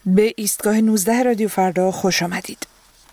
به ایستگاه 19 رادیو فردا خوش آمدید.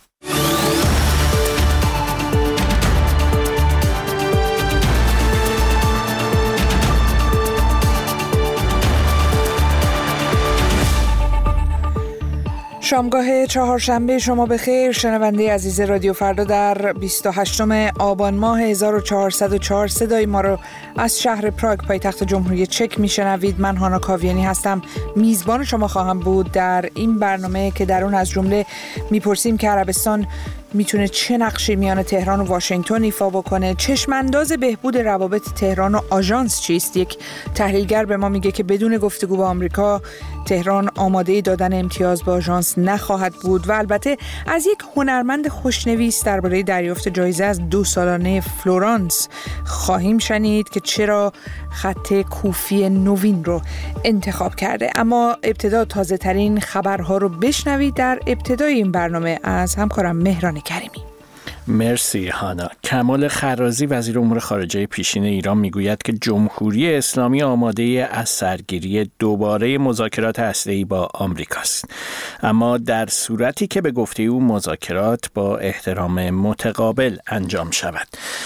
شامگاه چهارشنبه شما بخیر شنونده عزیز رادیو فردا. در 28 آبان ماه 1404 صدای ما رو از شهر پراگ پایتخت جمهوری چک میشنوید. من هانا کاویانی هستم، میزبان شما خواهم بود در این برنامه که در اون از جمله میپرسیم که عربستان میتونه چه نقشی میان تهران و واشنگتن ایفا بکنه، چشمانداز بهبود روابط تهران و آژانس چیست. یک تحلیلگر به ما میگه که بدون گفتگو با آمریکا تهران آماده دادن امتیاز به آژانس نخواهد بود و البته از یک هنرمند خوشنویس درباره دریافت جایزه از 2 سالانه فلورانس خواهیم شنید که چرا خط کوفی نوین رو انتخاب کرده. اما ابتدا تازه ترین خبرها رو بشنوید در ابتدای این برنامه از همکارم مهران کریمی. مرسی هانا. کمال خرازی وزیر امور خارجه پیشین ایران میگوید که جمهوری اسلامی آماده از سرگیری دوباره مذاکرات هسته‌ای با آمریکاست، اما در صورتی که به گفته او مذاکرات با احترام متقابل انجام شود.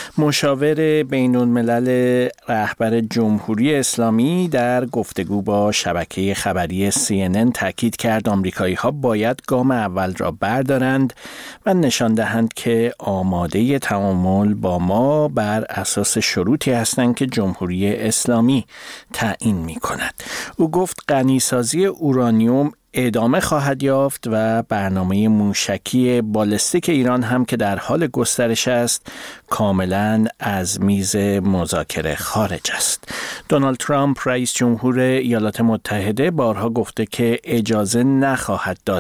مشاور بین الملل رهبر جمهوری اسلامی در گفتگو با شبکه خبری CNN تاکید کرد آمریکایی‌ها باید گام اول را بردارند و نشان دهند که آماده تعامل با ما بر اساس شروطی هستند که جمهوری اسلامی تعیین می کند. او گفت غنیسازی اورانیوم ادامه خواهد یافت و برنامه موشکی بالستیک ایران هم که در حال گسترش است کاملا از میز مذاکره خارج است. دونالد ترامپ رئیس جمهور ایالات متحده بارها گفته که اجازه نخواهد داد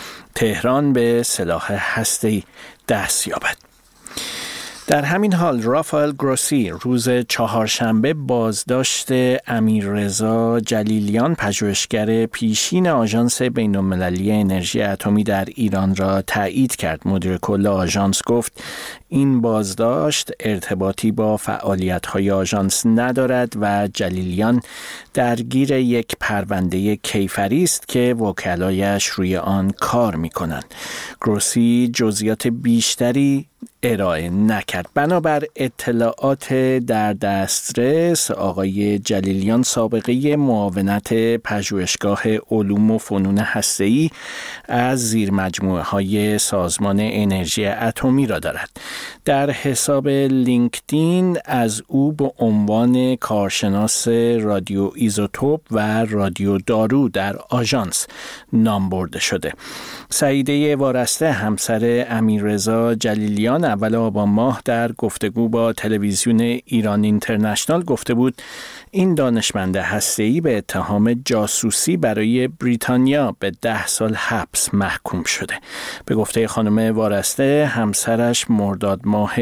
تهران به سلاح هسته‌ای دست یابد. در همین حال رافائل گروسی روز چهارشنبه بازداشت امیررضا جلیلیان پژوهشگر پیشین آژانس بین‌المللی انرژی اتمی در ایران را تایید کرد. مدیر کل آژانس گفت این بازداشت ارتباطی با فعالیت‌های آژانس ندارد و جلیلیان درگیر یک پرونده کیفری است که وکلایش روی آن کار می‌کنند. گروسی جزئیات بیشتری ارائه نکرد. بنابر اطلاعات در دسترس، آقای جلیلیان سابقه معاونت پژوهشگاه علوم و فنون هسته‌ای از زیرمجموعه‌های سازمان انرژی اتمی را دارد. در حساب لینکدین از او به عنوان کارشناس رادیو ایزوتوپ و رادیو دارو در آژانس نام برده شده. سعیده وارسته همسر امیررضا جلیلیان اول آبان ماه در گفتگو با تلویزیون ایران اینترنشنال گفته بود این دانشمند هسته‌ای به اتهام جاسوسی برای بریتانیا به 10 سال حبس محکوم شده. به گفته خانم وارسته همسرش مرداد ماه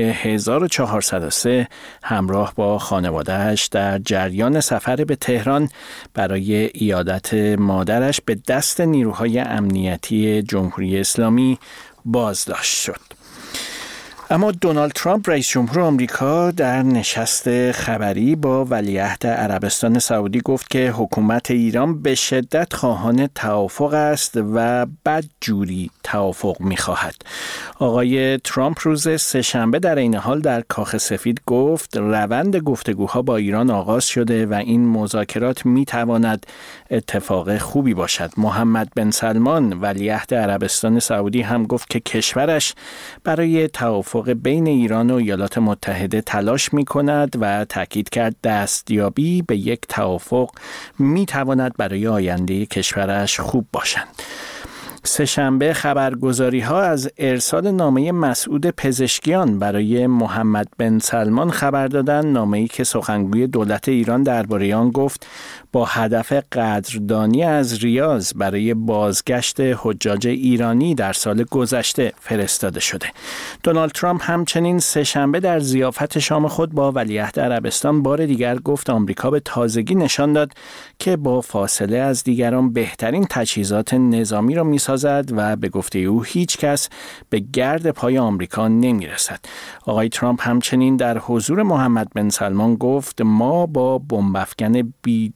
1403 همراه با خانواده‌اش در جریان سفر به تهران برای عیادت مادرش به دست نیروهای امنیتی جمهوری اسلامی بازداشت شد. اما دونالد ترامپ رئیس جمهور آمریکا در نشست خبری با ولیعهد عربستان سعودی گفت که حکومت ایران به شدت خواهان توافق است و بدجوری توافق می‌خواهد. آقای ترامپ روز سه‌شنبه در این حال در کاخ سفید گفت روند گفتگوها با ایران آغاز شده و این مذاکرات می‌تواند اتفاق خوبی باشد. محمد بن سلمان ولیعهد عربستان سعودی هم گفت که کشورش برای توافق بین ایران و ایالات متحده تلاش می‌کند و تاکید کرد دستیابی به یک توافق می‌تواند برای آینده کشورش خوب باشد. سه‌شنبه خبرگزاری‌ها از ارسال نامه مسعود پزشکیان برای محمد بن سلمان خبر دادند. نامه‌ای که سخنگوی دولت ایران درباره آن گفت با هدف قدردانی از ریاض برای بازگشت حجاج ایرانی در سال گذشته فرستاده شده. دونالد ترامپ همچنین سه‌شنبه در ضیافت شام خود با ولیعهد عربستان بار دیگر گفت آمریکا به تازگی نشان داد که با فاصله از دیگران بهترین تجهیزات نظامی را می‌سازد زد و به گفته او هیچ کس به گرد پای آمریکا نمیرسد. آقای ترامپ همچنین در حضور محمد بن سلمان گفت ما با بمب افکن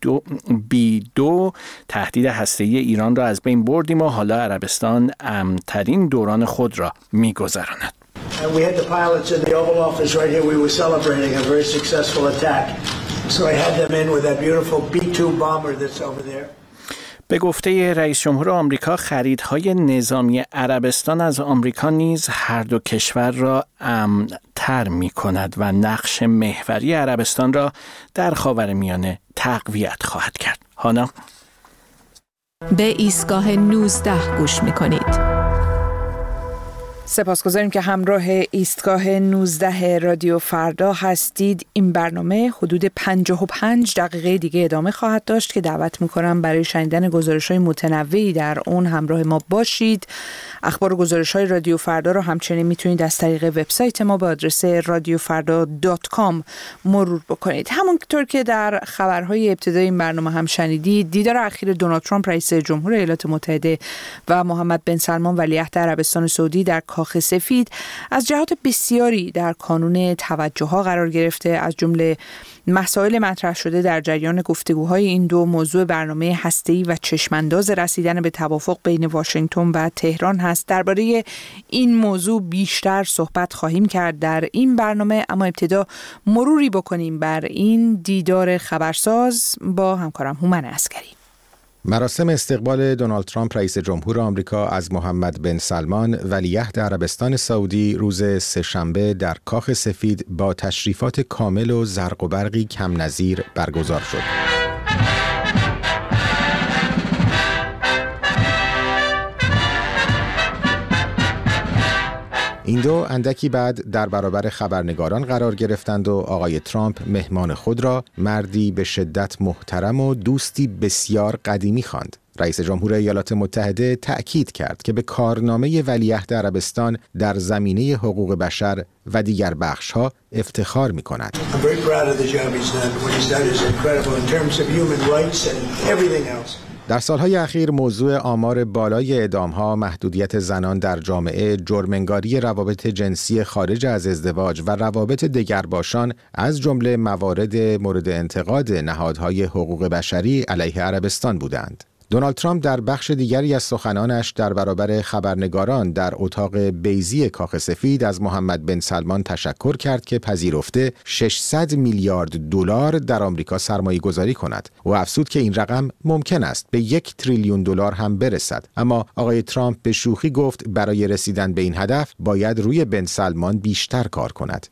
B2 تهدید هسته‌ای ایران را از بین بردیم و حالا عربستان امن‌ترین دوران خود را می‌گذراند. And we had the pilots in the Oval Office right here. We were celebrating a very successful attack. So I had them in with that beautiful B-2 bomber that's over there. به گفته رئیس جمهور آمریکا خریدهای نظامی عربستان از آمریکا نیز هر دو کشور را امن‌تر می‌کند و نقش محوری عربستان را در خاورمیانه تقویت خواهد کرد. هانا به ایستگاه 19 گوش می‌کنید. سپاسگزاریم که همراه ایستگاه 19 رادیو فردا هستید. این برنامه حدود 55 دقیقه دیگه ادامه خواهد داشت که دعوت میکنم برای شنیدن گزارش‌های متنوعی در اون همراه ما باشید. اخبار و گزارش‌های رادیو فردا رو همچنین میتونید از طریق وبسایت ما با آدرس radiofarda.com مرور بکنید. همونطور که در خبرهای ابتدایی این برنامه هم شنیدید، دیدار اخیر دونالد ترامپ رئیس جمهور ایالات متحده و محمد بن سلمان ولیعهد عربستان سعودی در کاخ سفید از جهات بسیاری در کانون توجه‌ها قرار گرفته، از جمله مسائل مطرح شده در جریان گفتگوهای این دو موضوع برنامه هسته‌ای و چشمانداز رسیدن به توافق بین واشنگتن و تهران هست. درباره این موضوع بیشتر صحبت خواهیم کرد در این برنامه، اما ابتدا مروری بکنیم بر این دیدار خبرساز با همکارم هومن عسکری. مراسم استقبال دونالد ترامپ رئیس جمهور آمریکا از محمد بن سلمان ولیعهد عربستان سعودی روز سه‌شنبه در کاخ سفید با تشریفات کامل و زرق و برقی کم نظیر برگزار شد. این دو اندکی بعد در برابر خبرنگاران قرار گرفتند و آقای ترامپ مهمان خود را مردی به شدت محترم و دوستی بسیار قدیمی خواند. رئیس جمهور ایالات متحده تأکید کرد که به کارنامه ولیعهد عربستان در زمینه حقوق بشر و دیگر بخش‌ها افتخار می‌کند. در سالهای اخیر موضوع آمار بالای اعدام‌ها، محدودیت زنان در جامعه، جرم‌انگاری روابط جنسی خارج از ازدواج و روابط دگرباشان از جمله موارد مورد انتقاد نهادهای حقوق بشری علیه عربستان بودند. دونالد ترامپ در بخش دیگری از سخنانش در برابر خبرنگاران در اتاق بیضی کاخ سفید از محمد بن سلمان تشکر کرد که پذیرفته 600 میلیارد دلار در آمریکا سرمایه گذاری کند و افزود که این رقم ممکن است به 1 تریلیون دلار هم برسد. اما آقای ترامپ به شوخی گفت برای رسیدن به این هدف باید روی بن سلمان بیشتر کار کند.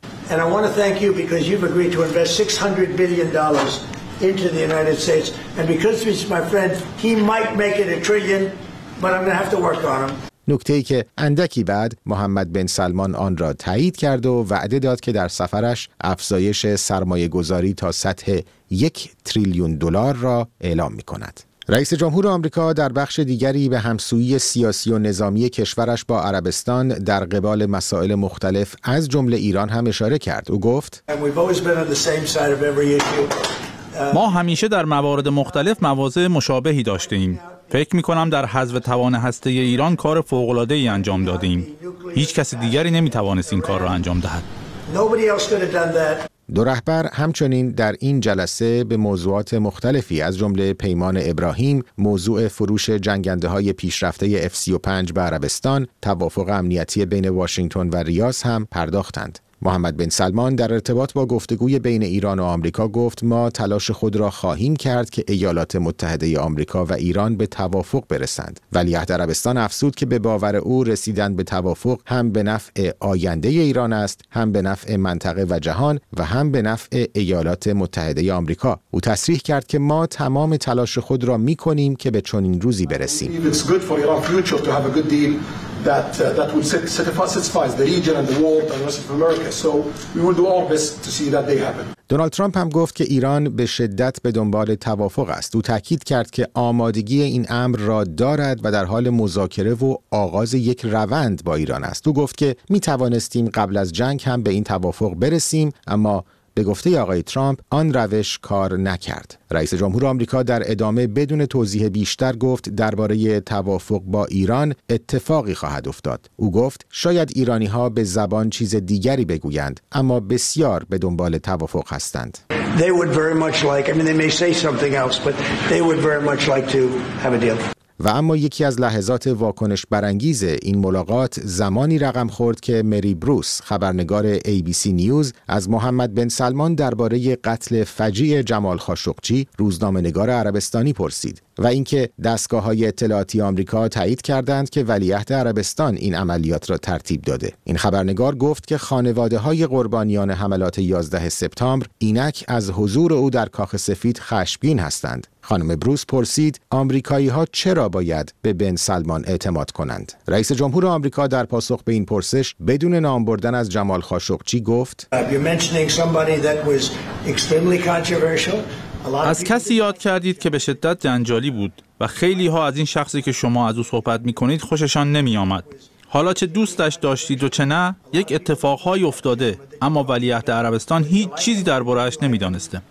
into the United States, and because he's my friend, he might make it $1 trillion, but I'm going to have to work on him. نکته‌ای که اندکی بعد محمد بن سلمان آن را تایید کرد و وعده داد که در سفرش افزایش سرمایه گذاری تا سطح 1 تریلیون دلار را اعلام می کند. رئیس جمهور آمریکا در بخش دیگری به همسویی سیاسی و نظامی کشورش با عربستان در قبال مسائل مختلف از جمله ایران هم اشاره کرد. او گفت ما همیشه در موارد مختلف مواضع مشابهی داشتیم. فکر می‌کنم در حذف توان هسته ایران کار فوق‌العاده‌ای انجام دادیم. هیچ کس دیگری نمی‌توانست این کار را انجام دهد. دو رهبر همچنین در این جلسه به موضوعات مختلفی از جمله پیمان ابراهیم، موضوع فروش جنگنده‌های پیشرفته F-35 به عربستان، توافق امنیتی بین واشنگتن و ریاض هم پرداختند. محمد بن سلمان در ارتباط با گفتگوی بین ایران و آمریکا گفت ما تلاش خود را خواهیم کرد که ایالات متحده آمریکا و ایران به توافق برسند. ولیعهد عربستان افزود که به باور او رسیدن به توافق هم به نفع آینده ایران است، هم به نفع منطقه و جهان و هم به نفع ایالات متحده آمریکا. او تصریح کرد که ما تمام تلاش خود را می‌کنیم که به چنین روزی برسیم. that will satisfy the region and the world and the rest of America. So we will do our best to see that they happen. دونالد ترامپ هم گفت که ایران به شدت به دنبال توافق است. او تاکید کرد که آمادگی این امر را دارد و در حال مذاکره و آغاز یک روند با ایران است. او گفت که می توانستیم قبل از جنگ هم به این توافق برسیم، اما به گفته آقای ترامپ آن روش کار نکرد. رئیس جمهور آمریکا در ادامه بدون توضیح بیشتر گفت درباره توافق با ایران اتفاقی خواهد افتاد. او گفت شاید ایرانی‌ها به زبان چیز دیگری بگویند، اما بسیار به دنبال توافق هستند. They would very much like, I mean, they may say something else, but they would very much like to have a deal. و اما یکی از لحظات واکنش برانگیز این ملاقات زمانی رقم خورد که مری بروس، خبرنگار ABC نیوز، از محمد بن سلمان درباره قتل فجیع جمال خاشقچی، روزنامه‌نگار عربستانی، پرسید و اینکه دستگاه‌های اطلاعاتی آمریکا تایید کردند که ولیعهد عربستان این عملیات را ترتیب داده. این خبرنگار گفت که خانواده‌های قربانیان حملات 11 سپتامبر اینک از حضور او در کاخ سفید خشمگین هستند. خانم بروس پرسید آمریکایی‌ها چرا باید به بن سلمان اعتماد کنند؟ رئیس جمهور آمریکا در پاسخ به این پرسش بدون نام بردن از جمال خاشقچی گفت از کسی یاد کردید که به شدت جنجالی بود و خیلی ها از این شخصی که شما از او صحبت می کنید خوششان نمی آمد. حالا چه دوستش داشتید و چه نه، یک اتفاقهایی افتاده، اما ولیعهد عربستان هیچ چیزی درباره‌اش نمی‌دانسته.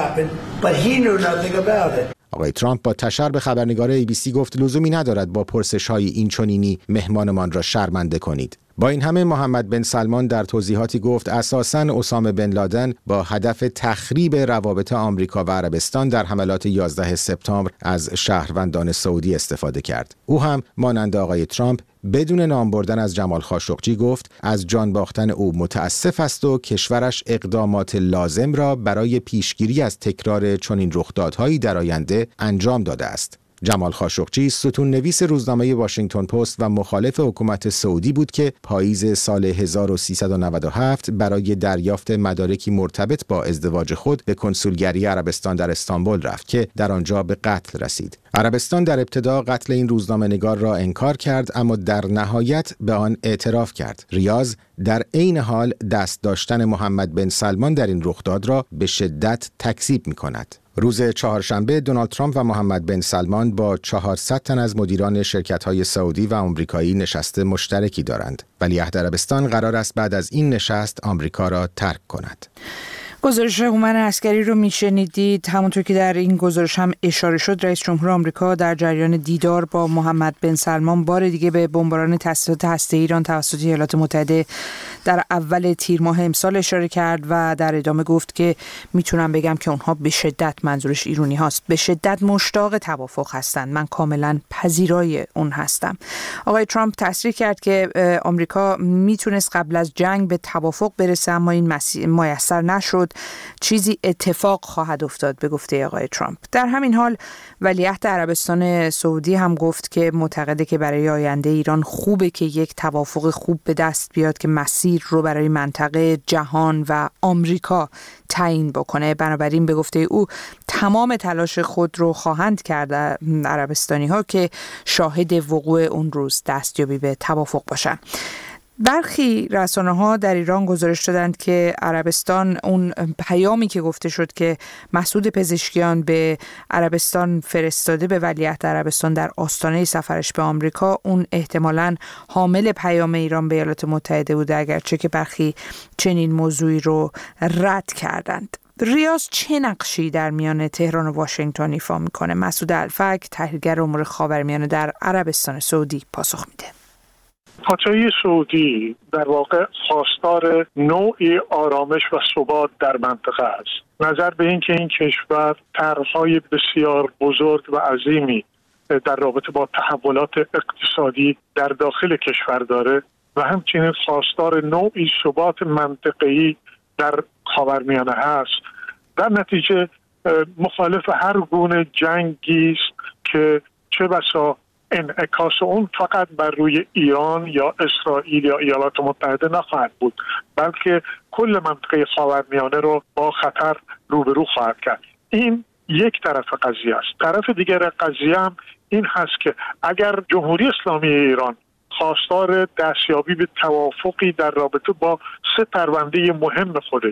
آقای ترامپ با تشر به خبرنگار ABC گفت لزومی ندارد با پرسش‌های اینچنینی مهمانمان را شرمنده کنید. با این همه محمد بن سلمان در توضیحاتی گفت اساساً اسامه بن لادن با هدف تخریب روابط آمریکا و عربستان در حملات 11 سپتامبر از شهروندان سعودی استفاده کرد. او هم مانند آقای ترامپ بدون نام بردن از جمال خاشقچی گفت از جان باختن او متاسف است و کشورش اقدامات لازم را برای پیشگیری از تکرار چنین رخدادهایی در آینده انجام داده است. جمال خاشقچی ستون نویس روزنامه واشنگتن پست و مخالف حکومت سعودی بود که پاییز سال 1397 برای دریافت مدارکی مرتبط با ازدواج خود به کنسولگری عربستان در استانبول رفت که در آنجا به قتل رسید. عربستان در ابتدا قتل این روزنامه‌نگار را انکار کرد اما در نهایت به آن اعتراف کرد. ریاض در عین حال دست داشتن محمد بن سلمان در این رخداد را به شدت تکذیب می‌کند. روز چهارشنبه دونالد ترامپ و محمد بن سلمان با 400 تن از مدیران شرکت‌های سعودی و آمریکایی نشست مشترکی دارند. ولیعهد عربستان قرار است بعد از این نشست آمریکا را ترک کند. گزارش هومن عسکری رو میشنیدید. همونطور که در این گزارش هم اشاره شد، رئیس جمهور آمریکا در جریان دیدار با محمد بن سلمان بار دیگه به بمباران تسلیحات هسته‌ای ایران توسط ایالات متحده در اول تیر ماه امسال اشاره کرد و در ادامه گفت که میتونم بگم که اونها به شدت، منظورش ایرانی هاست، به شدت مشتاق توافق هستند. من کاملا پذیرای اون هستم. آقای ترامپ تصریح کرد که آمریکا میتونست قبل از جنگ به توافق برسه اما این میسر نشد. چیزی اتفاق خواهد افتاد به گفته آقای ترامپ. در همین حال ولیعهد عربستان سعودی هم گفت که معتقده که برای آینده ایران خوبه که یک توافق خوب به دست بیاد که مسیر رو برای منطقه، جهان و آمریکا تعیین بکنه. بنابراین به گفته او تمام تلاش خود رو خواهند کرد عربستانی ها که شاهد وقوع اون روز دستیابی به توافق باشن. برخی رسانه‌ها در ایران گزارش دادند که عربستان اون پیامی که گفته شد که مسعود پزشکیان به عربستان فرستاده به ولیعهد عربستان در آستانه سفرش به آمریکا، اون احتمالاً حامل پیام ایران به ایالات متحده بوده، اگرچه که برخی چنین موضوعی رو رد کردند. ریاض چه نقشی در میان تهران و واشنگتن ایفا میکنه؟ مسعود الفک، تحلیلگر امور خاورمیانه در عربستان سعودی، پاسخ میده. پادشاهی سعودی در واقع خواستار نوعی آرامش و ثبات در منطقه است. نظر به این که این کشور طرح‌های بسیار بزرگ و عظیمی در رابطه با تحولات اقتصادی در داخل کشور داره و همچنین خواستار نوعی ثبات منطقه‌ای در خاورمیانه هست. در نتیجه مخالف هر گونه جنگی است که چه بسا انعکاس اون فقط بر روی ایران یا اسرائیل یا ایالات متحده نخواهد بود، بلکه کل منطقه خاورمیانه رو با خطر روبرو خواهد کرد. این یک طرف قضیه است. طرف دیگر قضیه هم این هست که اگر جمهوری اسلامی ایران خواستار دستیابی به توافقی در رابطه با 3 پرونده مهم خودش،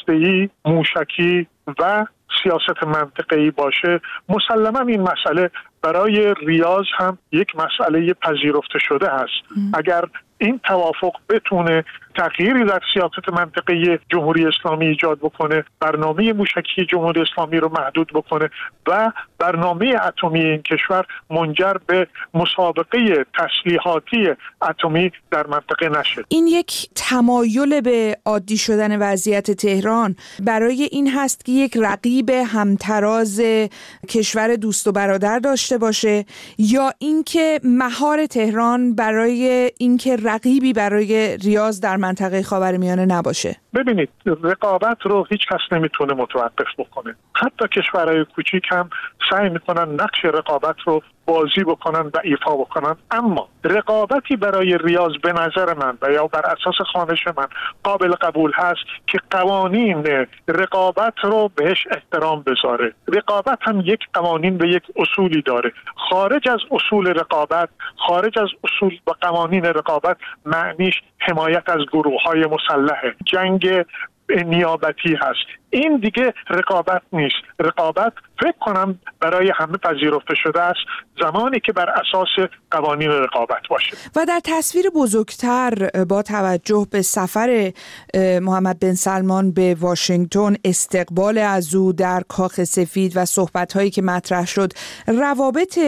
هسته‌ای، موشکی و سیاست منطقه‌ای باشه، مسلماً این مسئله برای ریاض هم یک مسئله پذیرفته شده است. اگر این توافق بتونه تغییری در سیاست منطقه جمهوری اسلامی ایجاد بکنه، برنامه موشکی جمهوری اسلامی رو محدود بکنه و برنامه اتمی این کشور منجر به مسابقه تسلیحاتی اتمی در منطقه نشه. این یک تمایل به عادی شدن وضعیت تهران برای این هست که یک رقیب همتراز کشور دوست و برادر داشته باشه، یا اینکه مهار تهران برای اینکه رقیبی برای ریاض در منطقه خاورمیانه نباشه؟ ببینید، رقابت رو هیچ کس نمیتونه متوقف بکنه. حتی کشورهای کوچیک هم سعی میکنن نقش رقابت رو بازی بکنن و ایفا بکنن، اما رقابتی برای ریاض به نظر من و یا بر اساس خوانش من قابل قبول هست که قوانین رقابت رو بهش احترام بذاره. رقابت هم یک قوانین و یک اصولی داره. خارج از اصول رقابت، خارج از اصول و قوانین رقابت معنیش حمایت از گروه‌های مسلحه، جنگ نیابتی هست. این دیگه رقابت نیست. رقابت فکر کنم برای همه پذیرفته شده است زمانی که بر اساس قوانین رقابت باشه. و در تصویر بزرگتر با توجه به سفر محمد بن سلمان به واشنگتن، استقبال از او در کاخ سفید و صحبت‌هایی که مطرح شد، روابط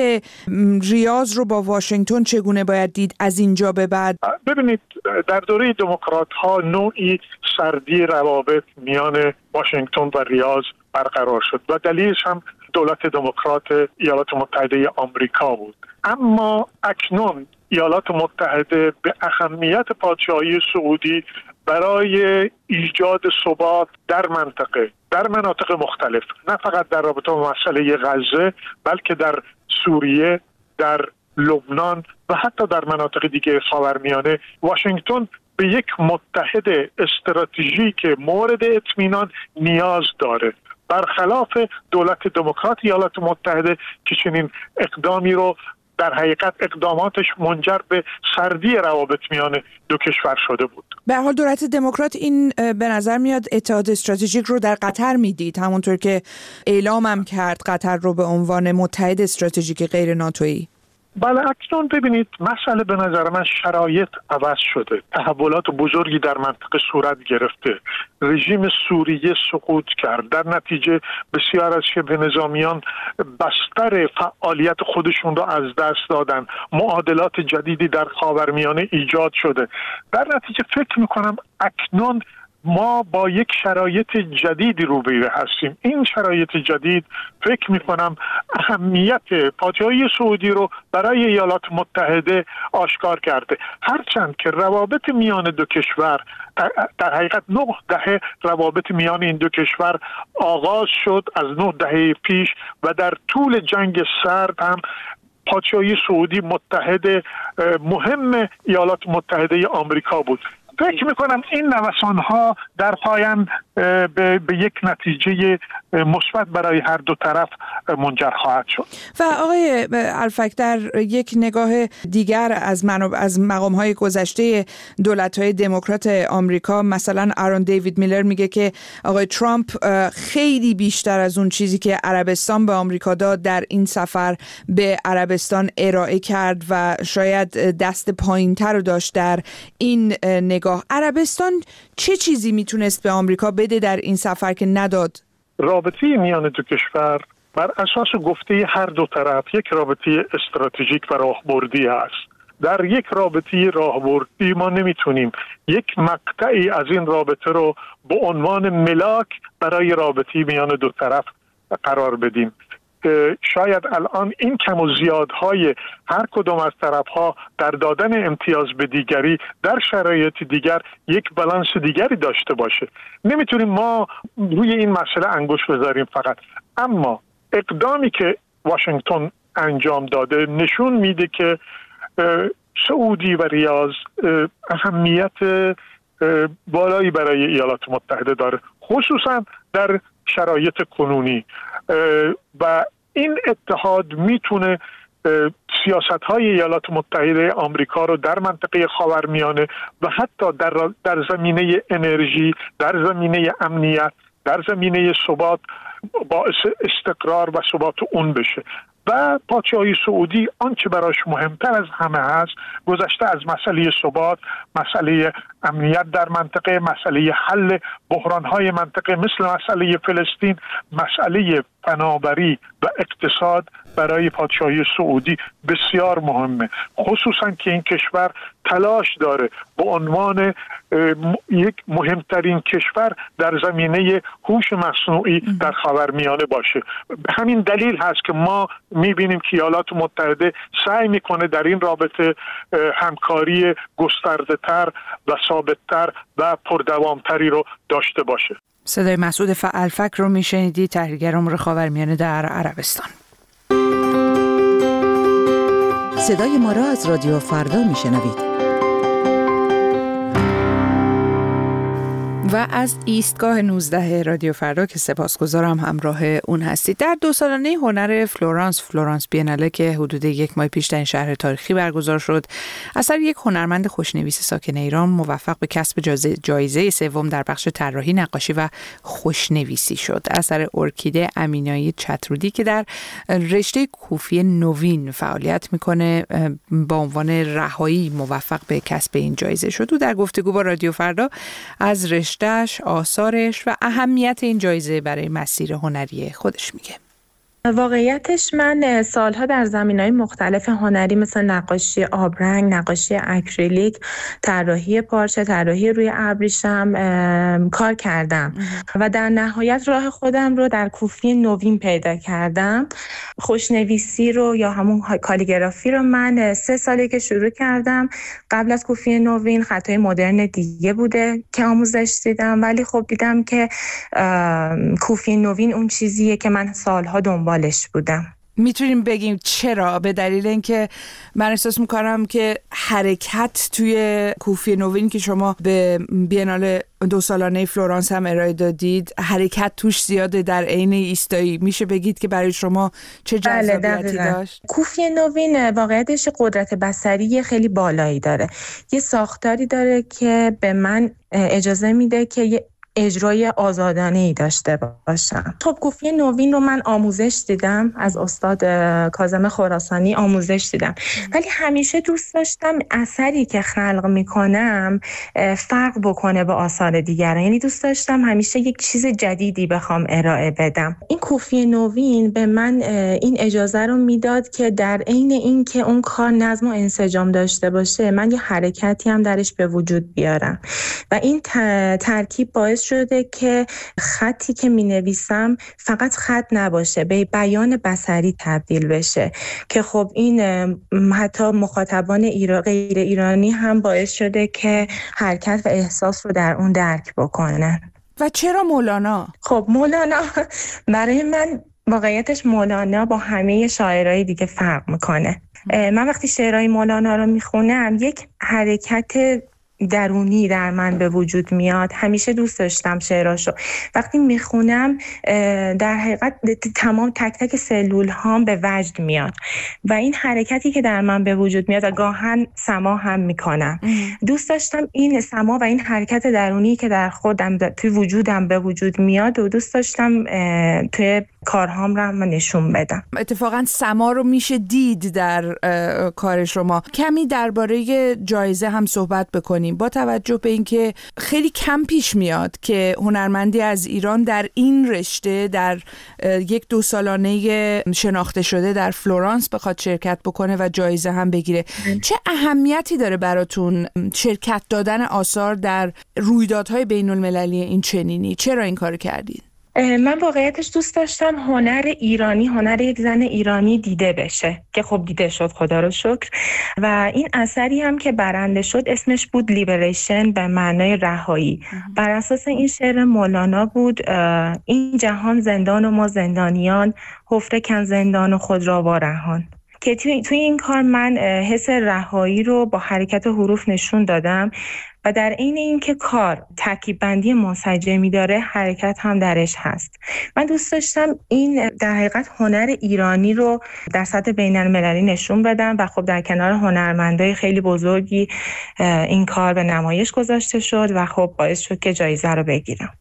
ریاض رو با واشنگتن چگونه باید دید از اینجا به بعد؟ ببینید، در دوره دموکرات‌ها نوعی سردی روابط میان واشنگتن و ریاض برقرار شد و دلیلش هم دولت دموکرات ایالات متحده آمریکا بود. اما اکنون ایالات متحده به اهمیت پادشاهی سعودی برای ایجاد ثبات در منطقه، در مناطق مختلف، نه فقط در رابطه با مسئله غزه بلکه در سوریه، در لبنان و حتی در مناطق دیگه خاورمیانه، واشنگتن به یک متحد استراتژیک مورد اطمینان نیاز داره، برخلاف دولت دموکرات ایالات متحده که چنین اقدامی رو در حقیقت اقداماتش منجر به سردی روابط میان دو کشور شده بود. به هر حال دولت دموکرات این به نظر میاد اتحاد استراتژیک رو در قطر میدید، همونطور که اعلامم کرد قطر رو به عنوان متحد استراتژیک غیر ناتویی. بله، اکنون ببینید، مسئله به نظر من شرایط عوض شده، تحولات بزرگی در منطقه صورت گرفته، رژیم سوریه سقوط کرد، در نتیجه بسیار از شبه نظامیان بستر فعالیت خودشون رو از دست دادن، معادلات جدیدی در خاورمیانه ایجاد شده. در نتیجه فکر میکنم اکنون ما با یک شرایط جدیدی روبرو هستیم. این شرایط جدید فکر میکنم اهمیت پادشاهی سعودی رو برای ایالات متحده آشکار کرده، هرچند که روابط میان دو کشور در حقیقت 9 دهه روابط میان این دو کشور آغاز شد از 9 دهه پیش و در طول جنگ سرد هم پادشاهی سعودی متحد مهم ایالات متحده آمریکا بود. فکر میکنم این نوسان‌ها در پایان به یک نتیجه مثبت برای هر دو طرف منجر خواهد شد. و آقای الفک، در یک نگاه دیگر از مقام‌های گذشته دولت‌های دموکرات آمریکا، مثلا آرون دیوید میلر میگه که آقای ترامپ خیلی بیشتر از اون چیزی که عربستان به آمریکا داد در این سفر به عربستان ارائه کرد و شاید دست پایین‌تر رو داشت در این نگاه. عربستان چه چیزی میتونست به آمریکا بده در این سفر که نداد؟ رابطه میان دو کشور بر اساس گفته هر دو طرف یک رابطه استراتژیک و راهبردی است. در یک رابطه راهبردی ما نمیتونیم یک مقطعی از این رابطه رو به عنوان ملاک برای رابطه میان دو طرف قرار بدیم. شاید الان این کم و زیادهای هر کدام از طرفها در دادن امتیاز به دیگری در شرایط دیگر یک بالانس دیگری داشته باشه. نمیتونیم ما روی این مسئله انگشت بذاریم فقط، اما اقدامی که واشنگتن انجام داده نشون میده که سعودی و ریاض اهمیت بالایی برای ایالات متحده داره، خصوصا در شرایط کنونی، و این اتحاد میتونه سیاست‌های ایالات متحده آمریکا رو در منطقه خاورمیانه و حتی در زمینه انرژی، در زمینه امنیت، در زمینه ثبات باعث استقرار و ثبات اون بشه. و پادشاهی سعودی آنچه براش مهمتر از همه هست، گذشته از مسئله ثبات، مسئله امنیت در منطقه، مسئله حل بحران‌های منطقه مثل مسئله فلسطین، مسئله فناوری و اقتصاد برای پادشاهی سعودی بسیار مهمه، خصوصا که این کشور تلاش داره به عنوان یک مهمترین کشور در زمینه هوش مصنوعی در خاورمیانه باشه. به همین دلیل هست که ما میبینیم که ایالات متحده سعی میکنه در این رابطه همکاری گسترده‌تر و ثابت‌تر و پردوامتری رو داشته باشه. صدای مسعود فعالفکر رو میشنیدی، تحلیلگر امور خاورمیانه در عربستان. صدای ما را از رادیو فردا میشنوید. و از ایستگاه 19 رادیو فردا که سپاسگزارم همراه اون هستید. در 2 سالانه هنر فلورانس بیناله که حدود 1 ماه پیش در این شهر تاریخی برگزار شد، اثر یک هنرمند خوشنویس ساکن ایران موفق به کسب جایزه سوم در بخش طراحی، نقاشی و خوشنویسی شد. اثر ارکیده امینایی چترودی که در رشته کوفی نوین فعالیت میکنه با عنوان رهایی موفق به کسب این جایزه شد. و در گفتگو با رادیو فردا از رشته‌اش، آثارش و اهمیت این جایزه برای مسیر هنری خودش میگه. واقعیتش من سالها در زمینه‌های مختلف هنری مثل نقاشی آبرنگ، نقاشی اکریلیک، طراحی پارچه، طراحی روی ابریشم کار کردم و در نهایت راه خودم رو در کوفی نوین پیدا کردم. خوشنویسی رو یا همون کالیگرافی رو من 3 ساله که شروع کردم. قبل از کوفی نوین خطای مدرن دیگه بوده که آموزش دیدم، ولی خب دیدم که کوفی نوین اون چیزیه که من سالها دنبالش بودم. میتونیم بگیم چرا؟ به دلیل اینکه من احساس میکنم که حرکت توی کوفی نوین که شما به بینال 2 سالانه فلورانس هم ارائه دادید، حرکت توش زیاده در عین ایستایی. میشه بگید که برای شما چه جذابیتی داشت؟ کوفی نوین واقعیتش قدرت بصری خیلی بالایی داره. یه ساختاری داره که به من اجازه میده که یه اجرای آزادانه‌ای داشته باشم. خب کوفی نوین رو من آموزش دیدم، از استاد کاظم خراسانی آموزش دیدم، ولی همیشه دوست داشتم اثری که خلق میکنم فرق بکنه با آثار دیگران. یعنی دوست داشتم همیشه یک چیز جدیدی بخوام ارائه بدم. این کوفی نوین به من این اجازه رو میداد که در عین این که اون کار نظم و انسجام داشته باشه، من یه حرکتی هم درش به وجود بیارم و این ترکیب باعث شده که خطی که می نویسم فقط خط نباشه، به بیان بصری تبدیل بشه که خب این حتی مخاطبان غیر ایرانی هم باعث شده که حرکت و احساس رو در اون درک بکنن. و چرا مولانا؟ خب مولانا برای من واقعیتش مولانا با همه شاعرای دیگه فرق میکنه. من وقتی شعرهای مولانا رو میخونم یک حرکت درونی در من به وجود میاد. همیشه دوست داشتم شعراشو. وقتی میخونم در حقیقت تمام تک تک سلول هام به وجد میاد و این حرکتی که در من به وجود میاد و گاهن سما هم میکنم. دوست داشتم این سما و این حرکت درونی که در خودم توی وجودم به وجود میاد و دوست داشتم توی کارهام رو هم نشون بدم. اتفاقا سما رو میشه دید در کار شما. کمی درباره جایزه هم صحبت بکنیم، با توجه به اینکه خیلی کم پیش میاد که هنرمندی از ایران در این رشته در 1-2 سالانه شناخته شده در فلورانس بخواد شرکت بکنه و جایزه هم بگیره. چه اهمیتی داره براتون شرکت دادن آثار در رویدادهای بین المللی این چنینی؟ چرا این کار کردید؟ من واقعیتش دوست داشتم هنر ایرانی، هنر یک زن ایرانی دیده بشه که خب دیده شد، خدا رو شکر. و این اثری هم که برنده شد اسمش بود لیبریشن، به معنای رهایی. بر اساس این شعر مولانا بود: این جهان زندان و ما زندانیان، حفره کن زندان و خود را وارهان. که توی این کار من حس رهایی رو با حرکت حروف نشون دادم و در عین اینکه کار ترکیب بندی منسجمی داره، حرکت هم درش هست. من دوست داشتم این در حقیقت هنر ایرانی رو در سطح بین‌المللی نشون بدم و خب در کنار هنرمندای خیلی بزرگی این کار به نمایش گذاشته شد و خب باعث شد که جایزه رو بگیرم.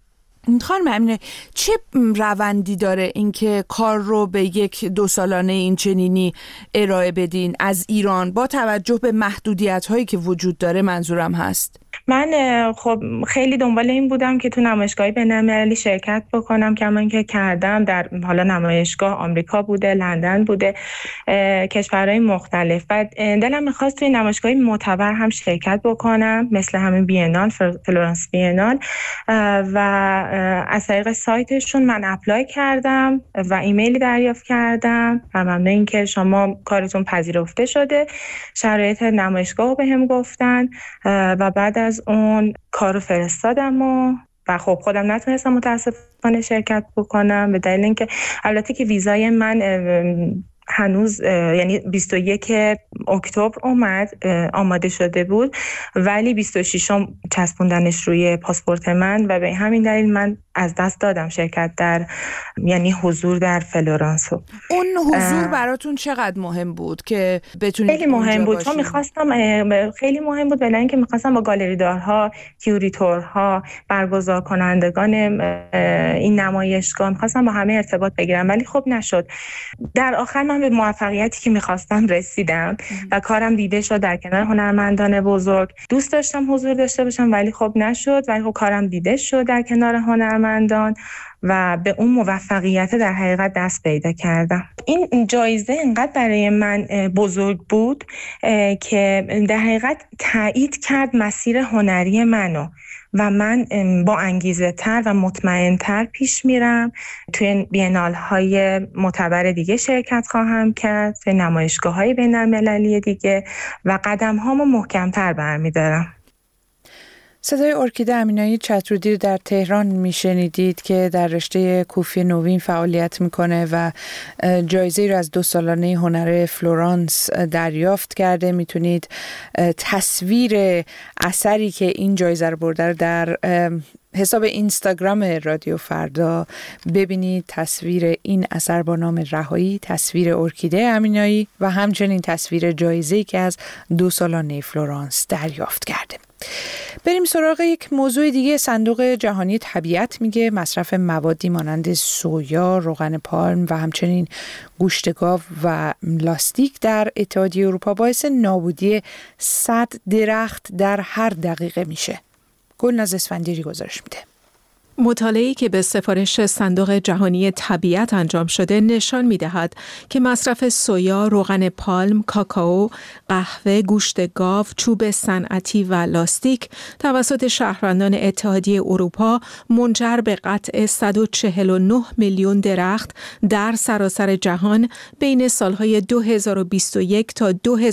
خانم امینه، چه روندی داره اینکه کار رو به 1-2 سالانه این چنینی ارائه بدین از ایران با توجه به محدودیت‌هایی که وجود داره؟ منظورم هست من خب خیلی دنبال این بودم که تو نمایشگاه بین‌المللی شرکت بکنم، کما که کردم. در حالا نمایشگاه آمریکا بوده، لندن بوده، کشورهای مختلف، و دلم می‌خواست توی نمایشگاه معتبر هم شرکت بکنم، مثل همین بینال، فلورانس بینال، و از طریق سایتشون من اپلای کردم و ایمیلی دریافت کردم و ممنون اینکه شما کارتون پذیرفته شده. شرایط نمایشگاه رو بهم گفتن و بعد از اون کارو فرستادم و خب خودم نتونستم متاسفانه شرکت بکنم به دلیل اینکه البته که ویزای من هنوز یعنی 21 اکتبر اومد، آماده شده بود، ولی 26 چسبوندنش روی پاسپورت من و به همین دلیل من از دست دادم شرکت در یعنی حضور در فلورانس. اون حضور براتون چقدر مهم بود که بتونید؟ خیلی مهم بود، چون خیلی مهم بود، بلکه می‌خواستم با گالری دارها، کیوریتورها، برگزار کنندگان این نمایشگاه می‌خواستم با همه ارتباط بگیرم، ولی خب نشد. در آخر من به موفقیتی که می‌خواستم رسیدم و کارم دیده شد در کنار هنرمندان بزرگ. دوست داشتم حضور داشته باشم ولی خب نشد، ولی خب کارم دیده شد در کنار هنرمندان و به اون موفقیت در حقیقت دست پیدا کردم. این جایزه انقدر برای من بزرگ بود که در حقیقت تایید کرد مسیر هنری منو و من با انگیزه تر و مطمئن تر پیش میرم. توی بینال های معتبر دیگه شرکت خواهم کرد، توی نمایشگاه های بین المللی دیگه، و قدم هامو محکم تر برمیدارم. صدای ارکیده امینایی چترودی رو در تهران میشنیدید که در رشته کوفی نوین فعالیت میکنه و جایزه رو از 2 سالانه هنر فلورانس دریافت کرده. میتونید تصویر اثری که این جایزه رو برده رو در حساب اینستاگرام رادیو فردا ببینید. تصویر این اثر با نام رهایی، تصویر ارکیده امینایی و همچنین تصویر جایزه‌ای که از 2 سالانه فلورانس دریافت کرده. بریم سراغ یک موضوع دیگه. صندوق جهانی طبیعت میگه مصرف موادی مانند سویا، روغن پالم و همچنین گوشت گاو و لاستیک در اتحادیه اروپا باعث نابودی 100 درخت در هر دقیقه میشه. گلناز اسفندیاری گزارش میده. مطالعه‌ای که به سفارش صندوق جهانی طبیعت انجام شده نشان می‌دهد که مصرف سویا، روغن پالم، کاکائو، قهوه، گوشت گاو، چوب صنعتی و لاستیک توسط شهروندان اتحادیه اروپا منجر به قطع 149 میلیون درخت در سراسر جهان بین سالهای 2021 تا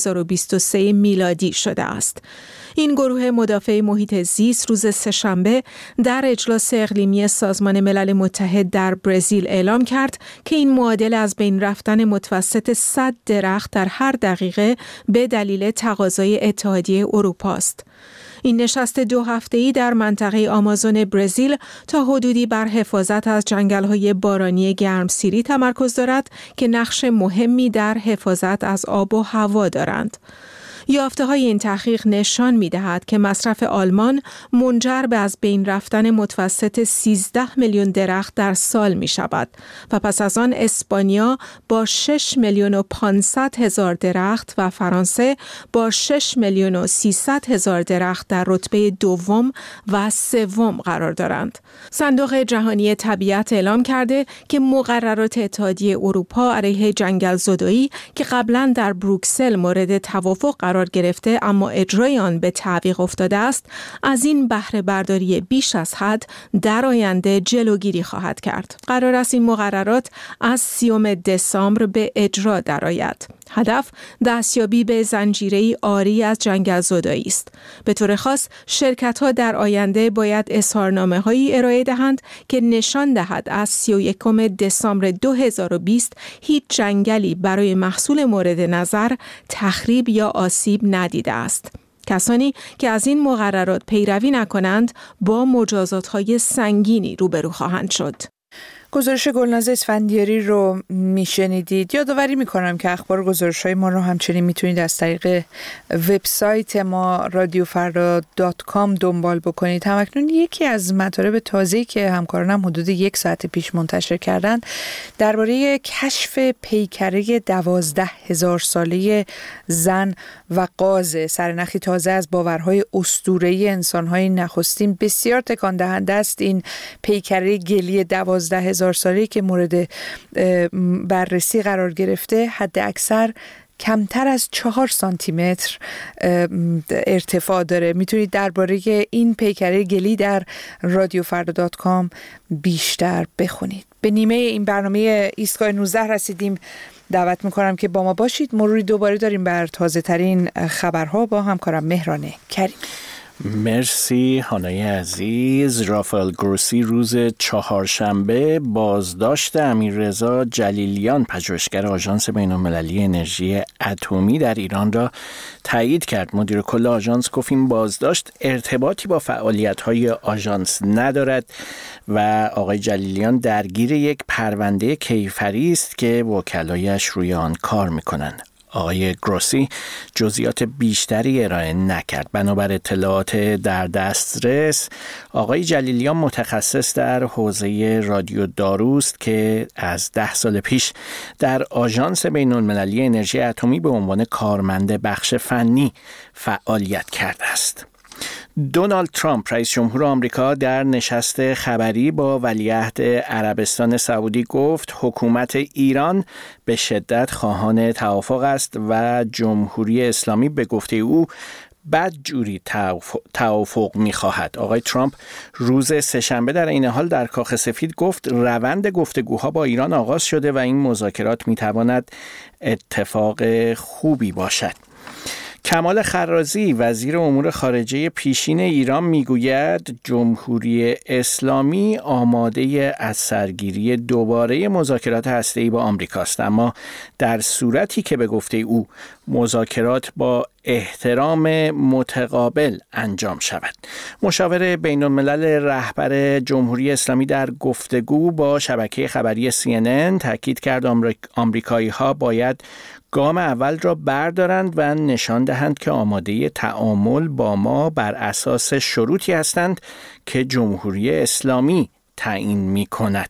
2023 میلادی شده است. این گروه مدافع محیط زیست روز سه‌شنبه در اجلاس اقلیمی سازمان ملل متحد در برزیل اعلام کرد که این معادل از بین رفتن متوسط 100 درخت در هر دقیقه به دلیل تقاضای اتحادیه اروپا است. این نشست 2 هفته‌ای در منطقه آمازون برزیل تا حدودی بر حفاظت از جنگل‌های بارانی گرمسیری تمرکز دارد که نقش مهمی در حفاظت از آب و هوا دارند. یافته‌های این تحقیق نشان می‌دهد که مصرف آلمان منجر به از بین رفتن متوسط 13 میلیون درخت در سال می‌شود و پس از آن اسپانیا با 6 میلیون و 500 هزار درخت و فرانسه با 6 میلیون و 300 هزار درخت در رتبه دوم و سوم قرار دارند. صندوق جهانی طبیعت اعلام کرده که مقررات اتحادیه اروپا علیه جنگل زدایی که قبلا در بروکسل مورد توافق قرار گرفته اما اجرای آن به تعویق افتاده است، از این بهره برداری بیش از حد در آینده جلوگیری خواهد کرد. قرار است این مقررات از 30 دسامبر به اجرا درآید. هدف دستیابی به زنجیره‌ای عاری از جنگل زدایی است. به طور خاص شرکت‌ها در آینده باید اظهارنامه‌هایی ارائه دهند که نشان دهد از 31 دسامبر 2020 هیچ جنگلی برای محصول مورد نظر تخریب یا آسیب ندیده است. کسانی که از این مقررات پیروی نکنند با مجازات‌های سنگینی روبرو خواهند شد. گزارش گلناز اسفندیاری رو میشنیدید. یادآوری میکنم که اخبار گزارش‌های ما رو همچنین میتونید از طریق وبسایت ما radiofrda.com دنبال بکنید. همکنون یکی از مطالب تازه‌ای که همکارانم حدود 1 ساعت پیش منتشر کردن درباره کشف پیکره 12,000 ساله زن و غاز، سرنخی تازه از باورهای اسطوره‌ای انسان‌های نخستین. بسیار تکان دهنده است این پیکره گلی 12,000 ساله‌ای که مورد بررسی قرار گرفته. حد اکثر کمتر از 4 سانتی متر ارتفاع داره. میتونید درباره این پیکره گلی در radiofrda.com بیشتر بخونید. به نیمه این برنامه ایستگاه 19 رسیدیم. دعوت میکنم که با ما باشید. مروری دوباره داریم بر تازه ترین خبرها با همکارم مهران کریم. مرسی هانای عزیز. رافائل گروسی روز چهارشنبه بازداشت امیررضا جلیلیان، پژوهشگر آژانس بین‌المللی انرژی اتمی در ایران را تایید کرد. مدیر کل آژانس گفت این بازداشت ارتباطی با فعالیت‌های آژانس ندارد و آقای جلیلیان درگیر یک پرونده کیفری است که وکلایش روی آن کار می‌کنند. آقای گروسی جزئیات بیشتری ارائه نکرد. بنابر اطلاعات در دسترس، آقای جلیلیان متخصص در حوزه رادیو داروست که از 10 سال پیش در آژانس بین‌المللی انرژی اتمی به عنوان کارمند بخش فنی فعالیت کرده است. دونالد ترامپ رئیس جمهور آمریکا در نشست خبری با ولیعهد عربستان سعودی گفت حکومت ایران به شدت خواهان توافق است و جمهوری اسلامی به گفته او بدجوری توافق می‌خواهد. آقای ترامپ روز سه‌شنبه در این حال در کاخ سفید گفت روند گفتگوها با ایران آغاز شده و این مذاکرات می‌تواند اتفاق خوبی باشد. کمال خرازی وزیر امور خارجه پیشین ایران میگوید جمهوری اسلامی آماده از سرگیری دوباره مذاکرات هسته‌ای با آمریکاست، اما در صورتی که به گفته او مذاکرات با احترام متقابل انجام شود. مشاور بین‌الملل رهبر جمهوری اسلامی در گفتگو با شبکه خبری CNN تاکید کرد آمریکایی‌ها باید گام اول را بردارند و نشان دهند که آماده تعامل با ما بر اساس شروطی هستند که جمهوری اسلامی تعیین می‌کند.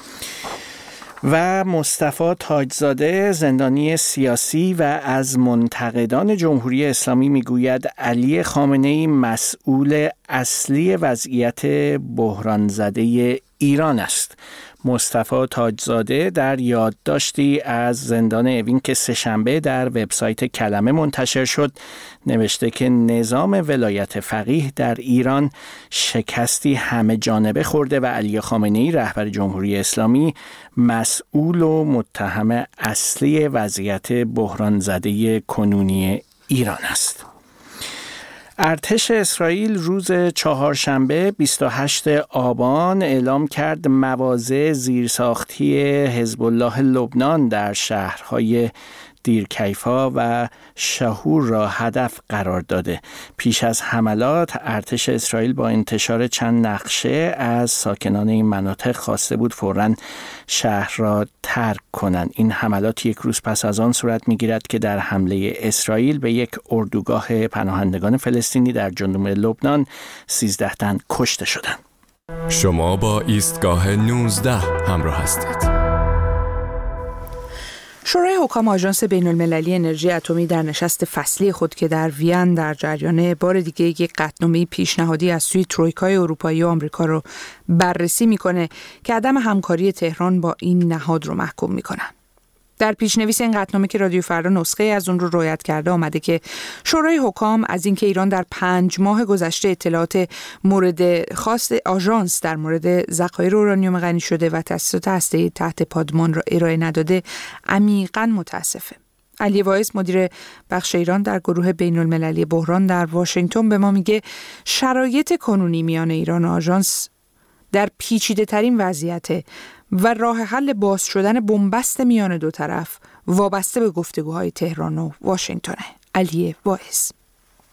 و مصطفی تاجزاده زندانی سیاسی و از منتقدان جمهوری اسلامی میگوید علی خامنه‌ای مسئول اصلی وضعیت بحران زده ایران است. مصطفی تاجزاده در یادداشتی از زندان اوین که سه‌شنبه در وبسایت کلمه منتشر شد نوشته که نظام ولایت فقیه در ایران شکستی همه جانبه خورده و علی خامنه‌ای رهبر جمهوری اسلامی مسئول و متهم اصلی وضعیت بحران زده کنونی ایران است. ارتش اسرائیل روز چهارشنبه 28 آبان اعلام کرد مواضع زیرساختی حزب الله لبنان در شهرهای دیرکیفا و شهور را هدف قرار داده. پیش از حملات ارتش اسرائیل با انتشار چند نقشه از ساکنان این مناطق خواسته بود فوراً شهر را ترک کنند. این حملات یک روز پس از آن صورت می‌گیرد که در حمله اسرائیل به یک اردوگاه پناهندگان فلسطینی در جنوب لبنان 13 تن کشته شدند. شما با ایستگاه 19 همراه هستید. شورای حکام آژانس بین‌المللی انرژی اتمی در نشست فصلی خود که در وین در جریان بار دیگه یک قطعنامه پیشنهادی از سوی ترویکای اروپایی و آمریکا رو بررسی میکنه که عدم همکاری تهران با این نهاد رو محکوم میکنن. در پیشنویس این قطعنامه که رادیو فردا نسخه از اون رو روایت کرده آمده که شورای حکام از اینکه ایران در 5 ماه گذشته اطلاعات مورد خاص آژانس در مورد ذخایر اورانیوم غنی شده و تأسیسات هسته‌ای تحت پادمان را ارائه نداده عمیقاً متاسفه. علی وایس مدیر بخش ایران در گروه بین‌المللی بحران در واشنگتن به ما میگه شرایط کنونی میان ایران و آژانس در پیچیده ترین وضعیته و راه حل باز شدن بنبست میان دو طرف وابسته به گفتگوهای تهران و واشنگتن. علی وایس: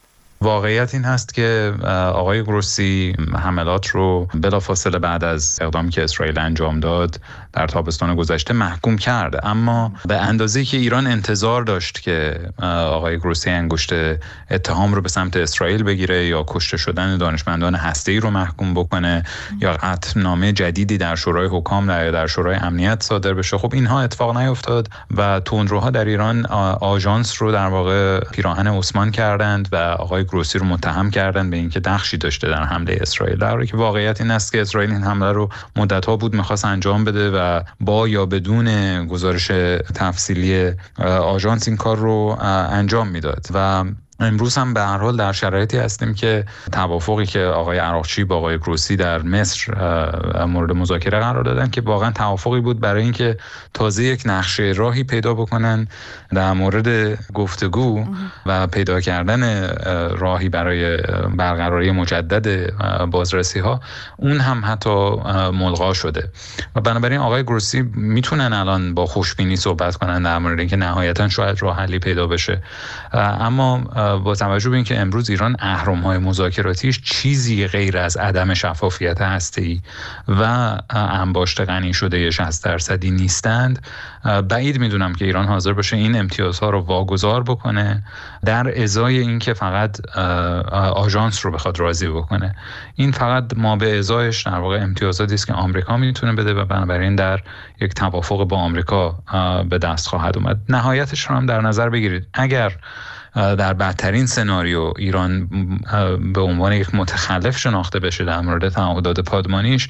واقعیت این هست که آقای گروسی حملات رو بلافاصله بعد از اقدامی که اسرائیل انجام داد در تابستان گذشته محکوم کرد، اما به اندازه‌ای که ایران انتظار داشت که آقای گروسی انگشت اتهام رو به سمت اسرائیل بگیره یا کشته شدن دانشمندان هسته‌ای رو محکوم بکنه یا قطعنامه جدیدی در شورای حکام در شورای امنیت صادر بشه، خب اینها اتفاق نیفتاد و تندروها در ایران آژانس رو در واقع پیراهن عثمان کردند و آقای گروسی رو متهم کردند به اینکه نقشی داشته در حمله اسرائیل، در حالی که واقعیت این است که اسرائیل این حمله رو مدت‌ها بود می‌خواست انجام بده و با یا بدون گزارش تفصیلی آژانس این کار رو انجام میداد. و امروز هم به هر حال در شرایطی هستیم که توافقی که آقای عراقچی با آقای گروسی در مصر مورد مذاکره قرار دادن که واقعا توافقی بود برای اینکه تازه یک نقشه راهی پیدا بکنن در مورد گفتگو و پیدا کردن راهی برای برقراری مجدد بازرسی ها، اون هم حتی ملغا شده و بنابراین آقای گروسی میتونن الان با خوشبینی صحبت کنن در مورد اینکه نهایتا شاید راه حلی پیدا بشه، اما با توجه به اینکه امروز ایران اهرم‌های مذاکراتیش چیزی غیر از عدم شفافیت هسته‌ای و انباشت غنی شده 60% نیستند، بعید میدونم که ایران حاضر باشه این امتیازها رو واگذار بکنه در ازای اینکه فقط آژانس رو بخواد راضی بکنه. این فقط ما به ازایش در واقع امتیازاتی است که آمریکا میتونه بده و بنابراین در یک توافق با آمریکا به دست خواهد اومد. نهایتش رو هم در نظر بگیرید، اگر در بدترین سناریو ایران به عنوان یک متخلف شناخته بشه در مورد تعهدات پادمانیش،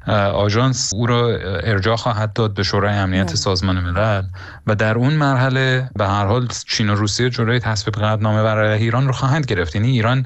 آژانس او را ارجاع خواهد داد به شورای امنیت سازمان ملل و در اون مرحله به هر حال چین و روسیه جلوی تصویب قطعنامه بر علیه ایران رو خواهند گرفت. یعنی ایران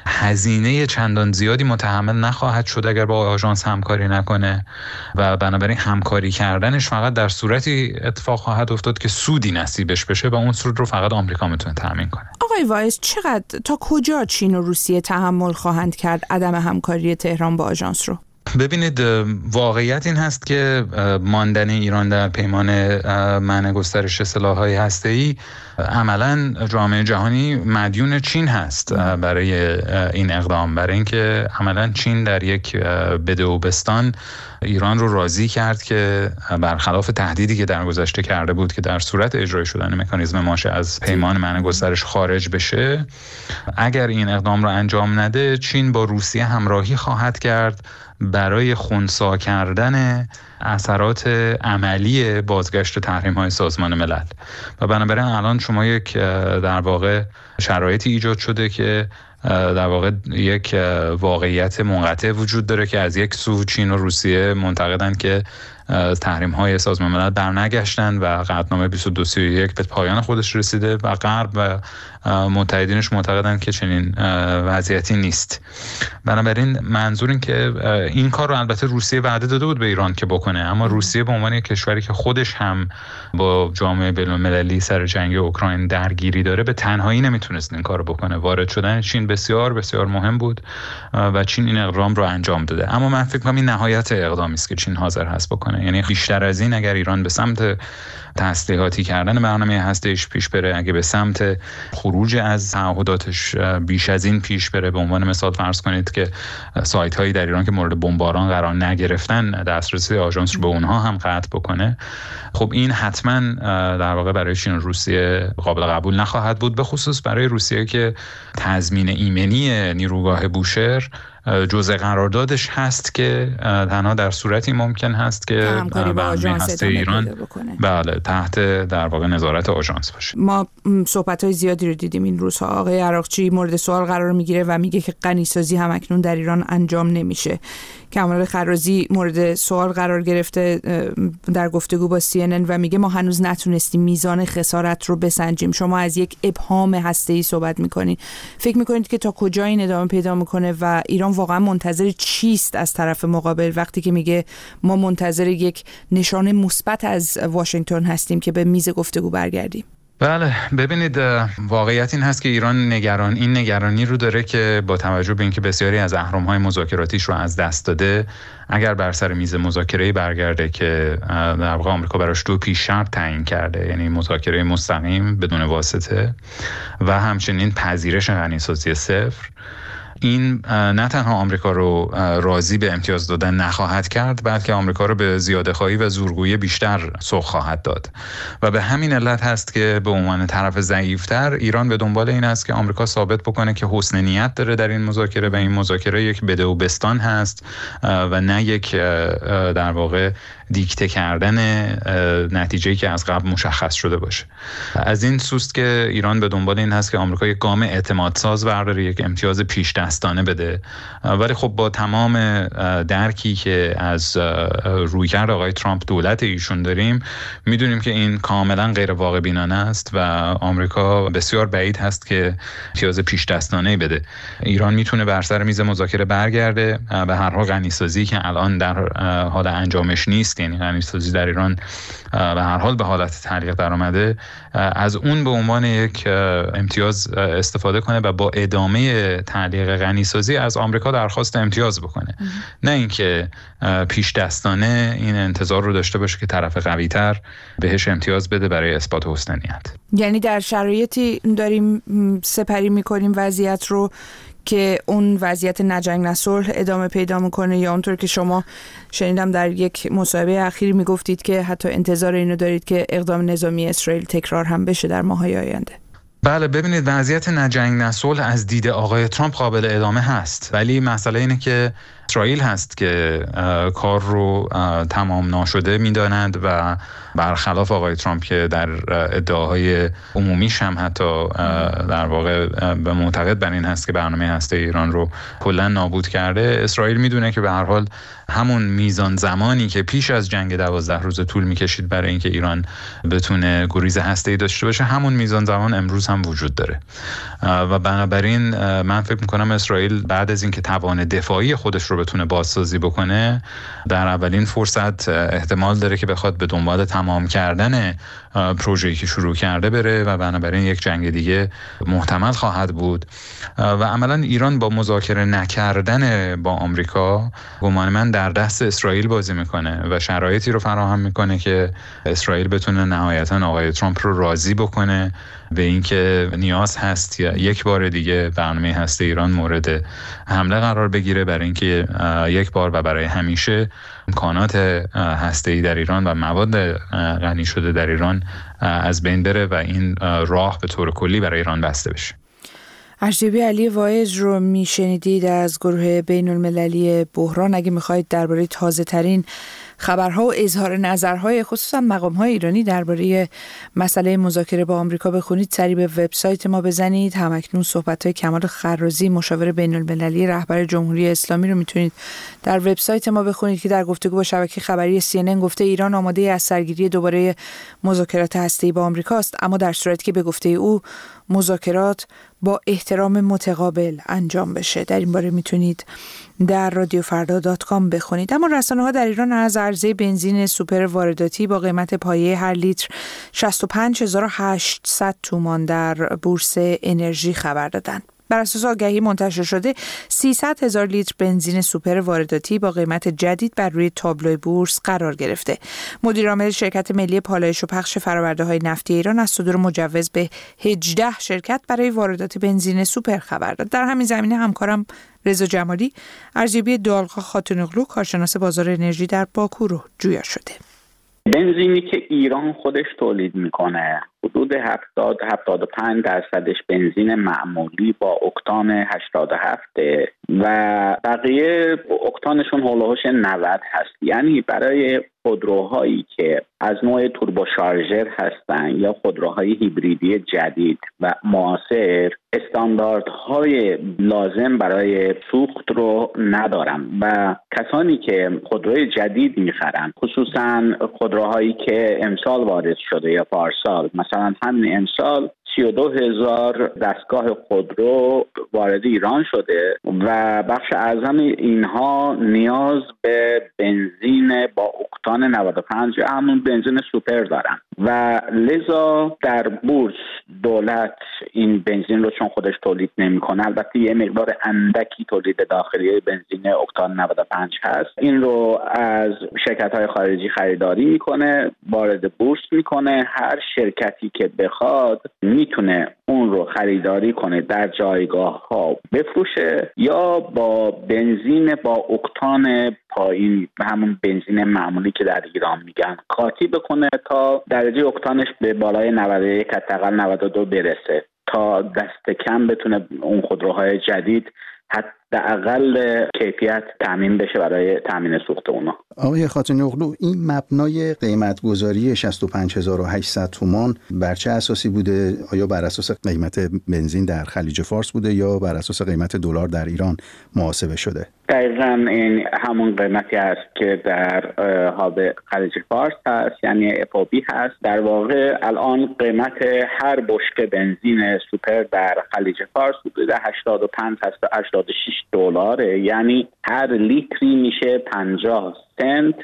هزینه چندان زیادی متحمل نخواهد شد اگر با آژانس همکاری نکنه و بنابراین همکاری کردنش فقط در صورتی اتفاق خواهد افتاد که سودی نصیبش بشه و اون سود رو فقط آمریکا میتونه تامین کنه. آقای وایس، چقدر تا کجا چین و روسیه تحمل خواهند کرد عدم همکاری تهران با آژانس رو؟ ببینید، واقعیت این هست که ماندن ایران در پیمان منع گسترش سلاح‌های هسته‌ای عملاً جامعه جهانی مدیون چین هست برای این اقدام، برای اینکه عملاً چین در یک بده و بستان ایران رو راضی کرد که برخلاف تهدیدی که در گذشته کرده بود که در صورت اجرای شدن مکانیزم ماشه از پیمان منع گسترش خارج بشه، اگر این اقدام رو انجام نده چین با روسیه همراهی خواهد کرد برای خنثی کردن اثرات عملی بازگشت تحریم‌های سازمان ملل و بنابراین الان شما یک در واقع شرایطی ایجاد شده که در واقع یک واقعیت منقطع وجود داره که از یک سو چین و روسیه معتقدند که تحریم‌های سازمان ملل برنگشتن و قطعنامه 2231 به پایان خودش رسیده و غرب و متحدینش معتقدند که چنین وضعیتی نیست. بنابراین منظور این که این کار رو البته روسیه وعده داده بود به ایران که بکنه، اما روسیه به عنوان یک کشوری که خودش هم با جامعه بین‌المللی سر جنگ اوکراین درگیری داره به تنهایی نمیتونست این کار رو بکنه. وارد شدن چین بسیار بسیار مهم بود و چین این اقدام رو انجام داده، اما من فکر کنم این نهایت اقدامی است که چین حاضر هست بکنه. یعنی بیشتر از این اگر ایران به سمت تسلیحاتی کردن برنامه هسته‌ایش پیش بره، اگه به سمت خروج از تعهداتش بیش از این پیش بره، به عنوان مثال فرض کنید که سایت هایی در ایران که مورد بمباران قرار نگرفتن دسترسی آژانس رو به اونها هم قطع بکنه، خب این حتما در واقع برای چین و روسیه قابل قبول نخواهد بود، به خصوص برای روسیه که تضمین ایمنی نیروگاه بوشهر جزء قراردادش هست که تنها در صورتی ممکن هست که برنامه هسته ایران بله تحت در واقع نظارت آژانس باشه. ما صحبت‌های زیادی رو دیدیم این روزها. آقای عراقچی مورد سوال قرار میگیره و میگه که غنی‌سازی هم اکنون در ایران انجام نمیشه. کمال خرازی مورد سوال قرار گرفته در گفتگو با CNN و میگه ما هنوز نتونستیم میزان خسارت رو بسنجیم. شما از یک ابهام هسته‌ای صحبت میکنید. فکر میکنید که تا کجا این ادامه پیدا میکنه و ایران واقعا منتظر چیست از طرف مقابل وقتی که میگه ما منتظر یک نشانه مثبت از واشنگتن هستیم که به میز گفتگو برگردیم؟ بله، ببینید واقعیت این هست که ایران این نگرانی رو داره که با توجه به اینکه بسیاری از اهرم‌های مذاکراتیش رو از دست داده، اگر بر سر میز مذاکره‌ای برگرده که در واقع آمریکا براش 2 پیش شرط تعیین کرده، یعنی مذاکره مستقیم بدون واسطه و همچنین پذیرش غنیسازی صفر، این نه تنها آمریکا رو راضی به امتیاز دادن نخواهد کرد، بلکه آمریکا رو به زیاده‌خواهی و زورگویی بیشتر سوق خواهد داد و به همین علت هست که به عنوان طرف ضعیف‌تر ایران به دنبال این است که آمریکا ثابت بکنه که حسن نیت داره در این مذاکره و این مذاکره یک بده و بستان هست و نه یک در واقع دیکته کردن نتیجه‌ای که از قبل مشخص شده باشه. از این سوست که ایران به دنبال این هست که آمریکا یک گام اعتمادساز برداره، یک امتیاز پیش دستانه بده، ولی خب با تمام درکی که از رویکرد آقای ترامپ دولت ایشون داریم، میدونیم که این کاملا غیر واقع بینانه است و آمریکا بسیار بعید هست که امتیاز پیش دستانه بده. ایران میتونه بر سر میز مذاکره برگرده، به هر حال غنیسازی که الان در حال انجامش نیست، یعنی غنیسازی در ایران به هر حال به حالت تعلیق در آمده، از اون به عنوان یک امتیاز استفاده کنه و با ادامه تعلیق غنیسازی از آمریکا درخواست امتیاز بکنه، نه اینکه پیش دستانه این انتظار رو داشته باشه که طرف قوی‌تر بهش امتیاز بده برای اثبات حسن نیت. یعنی در شرایطی داریم سپری می‌کنیم وضعیت رو که اون وضعیت نجنگ نصلح ادامه پیدا میکنه، یا اونطور که شما شنیدم در یک مصاحبه اخیر میگفتید که حتی انتظار اینو دارید که اقدام نظامی اسرائیل تکرار هم بشه در ماه‌های آینده؟ بله، ببینید وضعیت نجنگ نصلح از دید آقای ترامپ قابل ادامه هست، ولی مسئله اینه که اسرائیل هست که کار رو تمام ناشده میدانند و برخلاف آقای ترامپ که در ادعاهای عمومیش هم حتی در واقع به معتقد بر این هست که برنامه هسته ایران رو کلا نابود کرده، اسرائیل میدونه که به هر حال همون میزان زمانی که پیش از جنگ 12 روز طول میکشید برای اینکه ایران بتونه گریز هسته‌ای داشته باشه، همون میزان زمان امروز هم وجود داره و بنابراین من فکر میکنم اسرائیل بعد از اینکه توان دفاعی خودش رو بتونه بازسازی بکنه، در اولین فرصت احتمال داره که بخواد به دنبال تمام کردن پروژه‌ای که شروع کرده بره و بنابراین یک جنگ دیگه محتمل خواهد بود و عملاً ایران با مذاکره نکردن با آمریکا گمان من در دست اسرائیل بازی میکنه و شرایطی رو فراهم میکنه که اسرائیل بتونه نهایتاً آقای ترامپ رو راضی بکنه به اینکه نیاز هست یک بار دیگه برنامه هسته ایران مورد حمله قرار بگیره، برای اینکه یک بار و برای همیشه امکانات هسته‌ای در ایران و مواد غنی شده در ایران از بین بره و این راه به طور کلی برای ایران بسته بشه. ارجبی علی واعظ رو میشنیدید از گروه بین المللی بحران. اگه میخواید درباره تازه ترین خبرها و اظهار نظرهای خصوصا مقام‌های ایرانی درباره مسئله مذاکره با آمریکا بخونید، سری به وبسایت ما بزنید. همکنون صحبت‌های کمال خرازی، مشاور بین المللی رهبر جمهوری اسلامی رو میتونید در وبسایت ما بخونید که در گفتگو با شبکه خبری CNN گفته ایران آماده از سرگیری دوباره مذاکرات هسته‌ای با آمریکا است، اما در صورتی که به گفته او مذاکرات با احترام متقابل انجام بشه. در این باره میتونید در رادیوفردا.com بخونید. اما رسانه‌ها در ایران از عرضه بنزین سوپر وارداتی با قیمت پایه هر لیتر 65800 تومان در بورس انرژی خبر دادند. بر اساس آگهی منتشر شده 300,000 لیتر بنزین سوپر وارداتی با قیمت جدید بر روی تابلوی بورس قرار گرفته. مدیر عامل شرکت ملی پالایش و پخش فرآورده‌های نفتی ایران از صدور مجوز به 18 شرکت برای واردات بنزین سوپر خبر داد. در همین زمینه همکارم رضا جمالی ارجبی دالقا خاتونوغلو کارشناس بازار انرژی در باکو رو جویا شده. بنزینی که ایران خودش تولید میکنه حدود 70-75% بنزین معمولی با اکتان 87 و بقیه اکتانشون هولوش 90 هست. یعنی برای خودروهایی که از نوع توربوشارژر هستن یا خودروهای هیبریدی جدید و معاصر استانداردهای لازم برای سوخت رو ندارن و کسانی که خودروی جدید میخرن، خصوصا خودروهایی که امسال وارد شده یا پارسال، مثلا همین امسال 32,000 دستگاه خودرو وارد ایران شده و بخش اعظم اینها نیاز به بنزین با اکتان 95 یا همون بنزین سوپر دارن و لذا در بورس دولت این بنزین رو چون خودش تولید نمیکنه، البته یه مقدار اندکی تولید داخلی بنزین اکتان 95 هست، این رو از شرکت‌های خارجی خریداری میکنه، وارد بورس میکنه. هر شرکتی که بخواد میتونه اون رو خریداری کنه، در جایگاه ها بفروشه یا با بنزین با اکتان پایین، همون بنزین معمولی که در ایران میگن، قاطی بکنه تا درجه اکتانش به بالای 91 حداقل 92 برسه تا دست کم بتونه اون خودروهای جدید حداقل کیفیت تامین بشه برای تامین سوخت اونا. آقای خاتمی اغلو، این مبنای قیمت‌گذاری 65800 تومان بر چه اساسی بوده؟ آیا بر اساس قیمت بنزین در خلیج فارس بوده یا بر اساس قیمت دلار در ایران محاسبه شده؟ دقیقاً این همون قیمتی است که در هاب خلیج فارس هست، یعنی FOB هست. در واقع الان قیمت هر بشکه بنزین سوپر در خلیج فارس حدود 85 تا 86 دلاره، یعنی هر لیتری میشه 50 سنت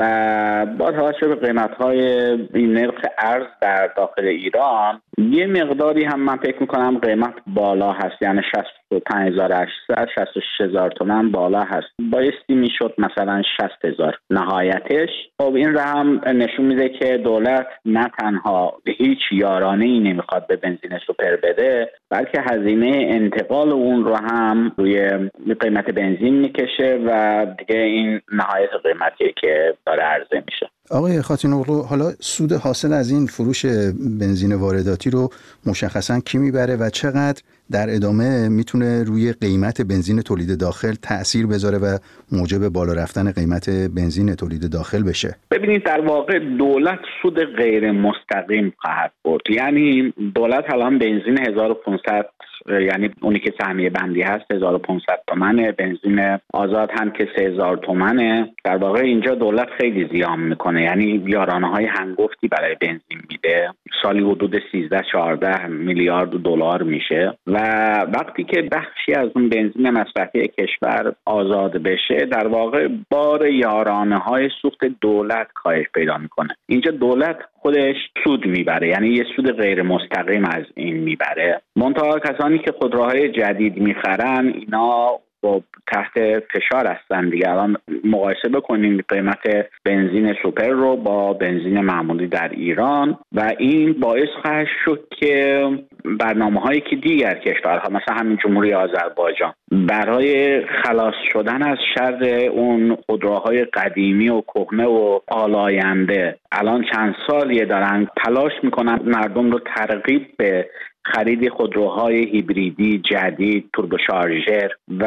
و با توجه به قیمت‌های این نرخ ارز در داخل ایران یه مقداری هم من فکر می‌کنم قیمت بالا هست، یعنی 65800 66000 تومان بالا هست. بایستی میشد مثلا 60000 نهایتش. خب این هم نشون میده که دولت نه تنها هیچ یارانه‌ای نمیخواد به بنزین سوپر بده، بلکه هزینه انتقال اون رو هم روی قیمت بنزین میکشه و دیگه این نهایت قیمتی که داره عرضه میشه. آقای خاتمی اغلو، حالا سود حاصل از این فروش بنزین وارداتی رو مشخصاً کی میبره و چقدر در ادامه میتونه روی قیمت بنزین تولید داخل تأثیر بذاره و موجب بالا رفتن قیمت بنزین تولید داخل بشه؟ ببینید، در واقع دولت سود غیر مستقیم خواهد برد. یعنی دولت الان بنزین 1500، یعنی اونی که سهمیه بندی هست 1500 تومنه، بنزین آزاد هم که 3000 تومنه. در واقع اینجا دولت خیلی زیان میکنه، یعنی یارانه‌های هنگفتی برای بنزین میده، سالی حدود 13-14 میلیارد دلار میشه و وقتی که بخشی از اون بنزین مصرفی کشور آزاد بشه، در واقع بار یارانه‌های سوخت دولت کاهش پیدا میکنه. اینجا دولت خودش سود میبره، یعنی یه سود غیر مستقیم از این میبره. منتها کسانی که خودروهای جدید میخرن اینا با تحت فشار هستن دیگه. الان مقایسه بکنیم قیمت بنزین سوپر رو با بنزین معمولی در ایران و این باعث خواهد شد که برنامه‌هایی که دیگر کشورها مثلا همین جمهوری آذربایجان برای خلاص شدن از شر اون خودروهای قدیمی و کهنه و آلاینده الان چند سالیه دارن تلاش میکنن مردم رو ترغیب به خرید خودروهای هیبریدی جدید، توربوشارژر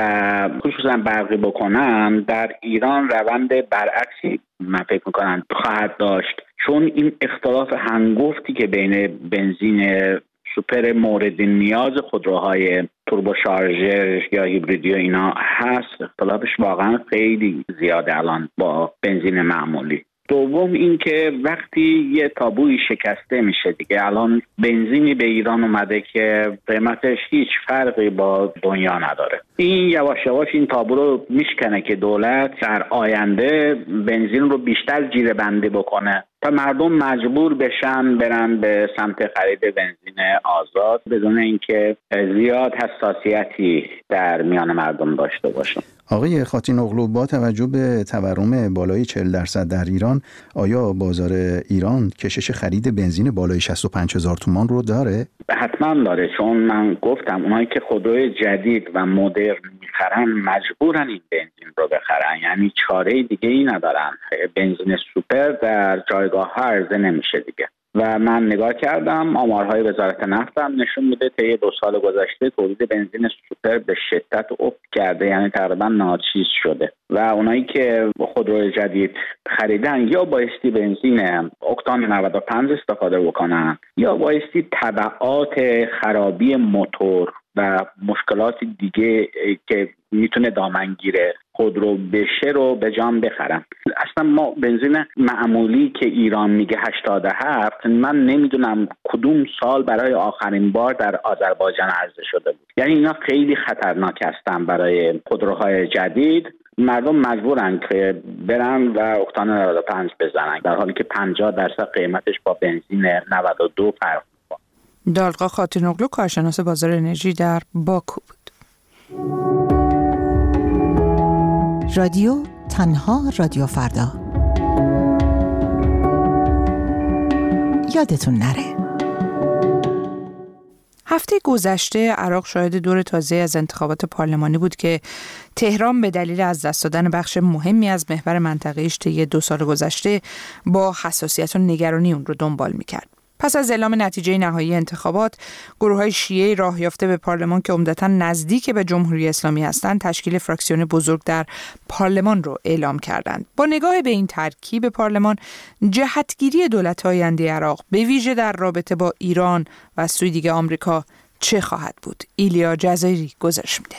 و خصوصا برقی بکنن، در ایران روند برعکسی من فکر میکنم خواهد داشت، چون این اختلاف هنگفتی که بین بنزین سوپر مورد نیاز خودروهای توربوشارژر یا هیبریدی و اینا هست، اختلافش واقعا خیلی زیاده الان با بنزین معمولی. دوم این که وقتی یه تابوی شکسته میشه دیگه، الان بنزینی به ایران اومده که قیمتش هیچ فرقی با دنیا نداره، این یواش یواش این تابو رو میشکنه که دولت در آینده بنزین رو بیشتر جیره بندی بکنه تا مردم مجبور بشن برن به سمت خرید بنزین آزاد بدون اینکه زیاد حساسیتی در میان مردم داشته باشن. آقای خاتمی اغلو، با توجه به تورم بالای 40% در ایران، آیا بازار ایران کشش خرید بنزین بالای 65000 تومان رو داره؟ حتما داره، چون من گفتم اونایی که خودروی جدید و مدرن میخرن مجبورن این بنزین رو بخرن، یعنی چاره دیگه ای ندارن. بنزین سوپر در جایگاه ها عرضه نمیشه دیگه. و من نگاه کردم آمارهای وزارت نفت هم نشون میده طی 2 سال گذشته تولید بنزین سوپر به شدت افت کرده، یعنی تقریبا ناچیز شده و اونایی که خودروی جدید خریدن یا بایستی بنزین اکتان 95 استفاده بکنن یا بایستی تبعات خرابی موتور و مشکلات دیگه که میتونه دامنگیر خودرو بشه رو به جان بخرن. اصلا ما بنزین معمولی که ایران میگه 87، من نمیدونم کدوم سال برای آخرین بار در آذربایجان عرضه شده بود. یعنی اینا خیلی خطرناک هستن برای خودروهای جدید مردم مجبورن که برن و اکتان 95 بزنن، در حالی که 50% قیمتش با بنزین 92 فرق می‌کنه. دالقا خاتونوغلو کارشناس بازار انرژی در باکو بود. رادیو تنها رادیو فردا. یادتون نره. هفته گذشته عراق شاهد دور تازه از انتخابات پارلمانی بود که تهران به دلیل از دست دادن بخش مهمی از محور منطقه‌اش طی 2 سال گذشته با حساسیت و نگرانی اون رو دنبال می‌کرد. پس از اعلام نتیجه نهایی انتخابات، گروه‌های شیعه راه یافته به پارلمان که عمدتاً نزدیک به جمهوری اسلامی هستند، تشکیل فراکسیون بزرگ در پارلمان رو اعلام کردند. با نگاه به این ترکیب پارلمان، جهتگیری دولت آینده عراق به ویژه در رابطه با ایران و از سوی دیگه آمریکا چه خواهد بود؟ ایلیا جزایری گزارش میده.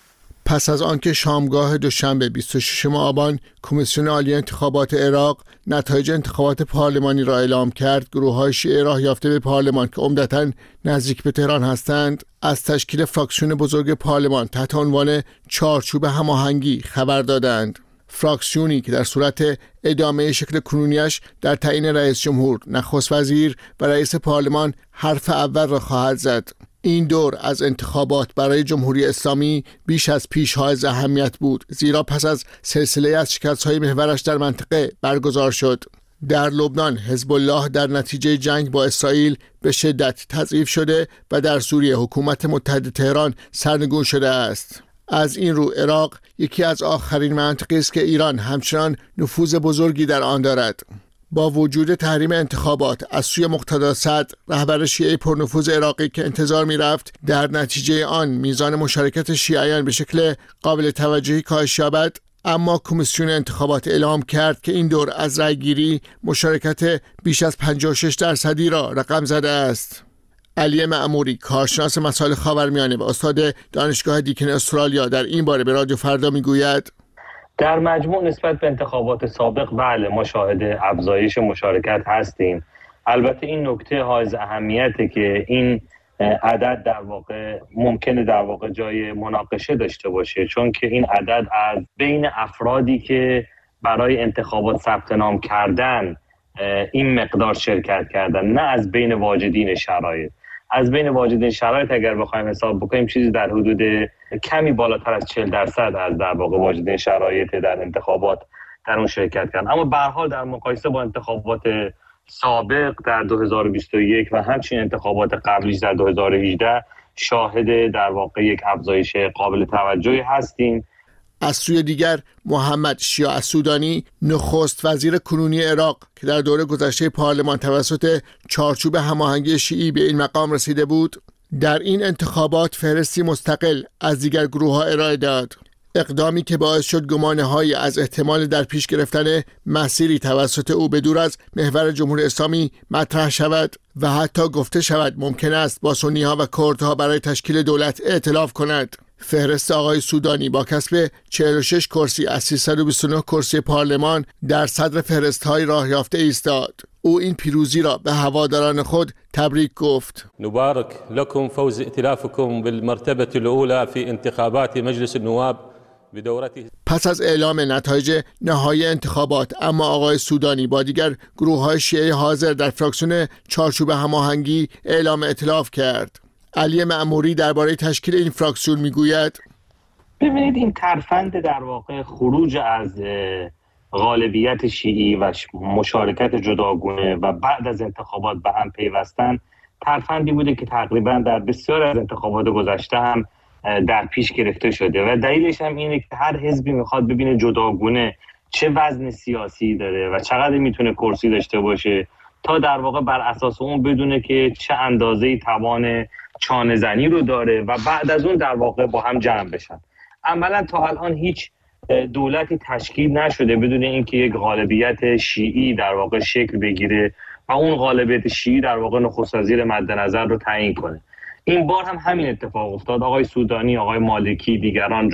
پس از آنکه شامگاه دوشنبه 26 آبان کمیسیون عالی انتخابات عراق نتایج انتخابات پارلمانی را اعلام کرد، گروه‌های شیعه راه یافته به پارلمان که عمدتاً نزدیک به تهران هستند از تشکیل فراکسیون بزرگ پارلمان تحت عنوان چارچوب هماهنگی خبر دادند. فراکسیونی که در صورت ادامه شکل کنونیش در تعیین رئیس جمهور، نخست وزیر و رئیس پارلمان حرف اول را خواهد زد. این دور از انتخابات برای جمهوری اسلامی بیش از پیش حائز اهمیت بود، زیرا پس از سلسله از شکست‌های محورش در منطقه برگزار شد. در لبنان حزب الله در نتیجه جنگ با اسرائیل به شدت تضعیف شده و در سوریه حکومت متحد تهران سرنگون شده است. از این رو عراق یکی از آخرین مناطقی است که ایران همچنان نفوذ بزرگی در آن دارد. با وجود تحریم انتخابات از سوی مقتدا صدر، رهبر شیعه پرنفوذ عراقی که انتظار می‌رفت در نتیجه آن میزان مشارکت شیعیان به شکل قابل توجهی کاهش یابد، اما کمیسیون انتخابات اعلام کرد که این دور از رأیگیری مشارکت بیش از 56% را رقم زده است. علی معموری، کارشناس مسائل خاورمیانه و استاد دانشگاه دیکن استرالیا، در این باره به رادیو فردا میگوید: در مجموع نسبت به انتخابات سابق بله ما شاهد افزایش مشارکت هستیم. البته این نکته حائز اهمیته که این عدد در واقع ممکنه در واقع جای مناقشه داشته باشه، چون که این عدد از بین افرادی که برای انتخابات ثبت نام کردن این مقدار شرکت کردن، نه از بین واجدین شرایط. از بین واجدین شرایط اگر بخوایم حساب بکنیم چیزی در حدود کمی بالاتر از 40% از در واقع واجدین شرایط در انتخابات در اون شرکت کردن. اما به هر حال در مقایسه با انتخابات سابق در 2021 و همچنین انتخابات قبلیش در 2018 شاهد در واقع یک افزایش قابل توجهی هستیم. از سوی دیگر محمد شیع السودانی، نخست وزیر کنونی عراق که در دوره گذشته پارلمان توسط چارچوب هماهنگی شیعی به این مقام رسیده بود، در این انتخابات فهرستی مستقل از دیگر گروه‌ها ارائه داد. اقدامی که باعث شد گمانه‌هایی از احتمال در پیش گرفتن مسیری توسط او به دور از محور جمهوری اسلامی مطرح شود و حتی گفته شود ممکن است با سنی‌ها و کردها برای تشکیل دولت ائتلاف کند. فهرست آقای سودانی با کسب 46 کرسی از 329 کرسی پارلمان در صدر فهرست‌های راه یافته ایستاد. او این پیروزی را به هواداران خود تبریک گفت. نبارك لكم فوز ائتلافكم بالمرتبة الأولى في انتخابات مجلس النواب بدورته. پس از اعلام نتایج نهایی انتخابات، اما آقای سودانی با دیگر گروه‌های شیعه حاضر در فراکسیون چارچوب هماهنگی اعلام ائتلاف کرد. علی معموری درباره تشکیل این فراکسیون میگوید: ببینید این ترفند در واقع خروج از غالبیت شیعی و مشارکت جداگونه و بعد از انتخابات به هم پیوستن ترفندی بوده که تقریبا در بسیار از انتخابات گذشته هم در پیش گرفته شده و دلیلش هم اینه که هر حزبی میخواد ببینه جداگونه چه وزن سیاسی داره و چقدر میتونه کرسی داشته باشه تا در واقع بر اساس اون بدونه که چه اندازه‌ای توان چانه زنی رو داره و بعد از اون در واقع با هم جمع بشن. عملا تا الان هیچ دولتی تشکیل نشده بدون اینکه یک غالبیت شیعی در واقع شکل بگیره و اون غالبیت شیعی در واقع نخست وزیر مد نظر رو تعیین کنه. این بار هم همین اتفاق افتاد. آقای سودانی، آقای مالکی، دیگران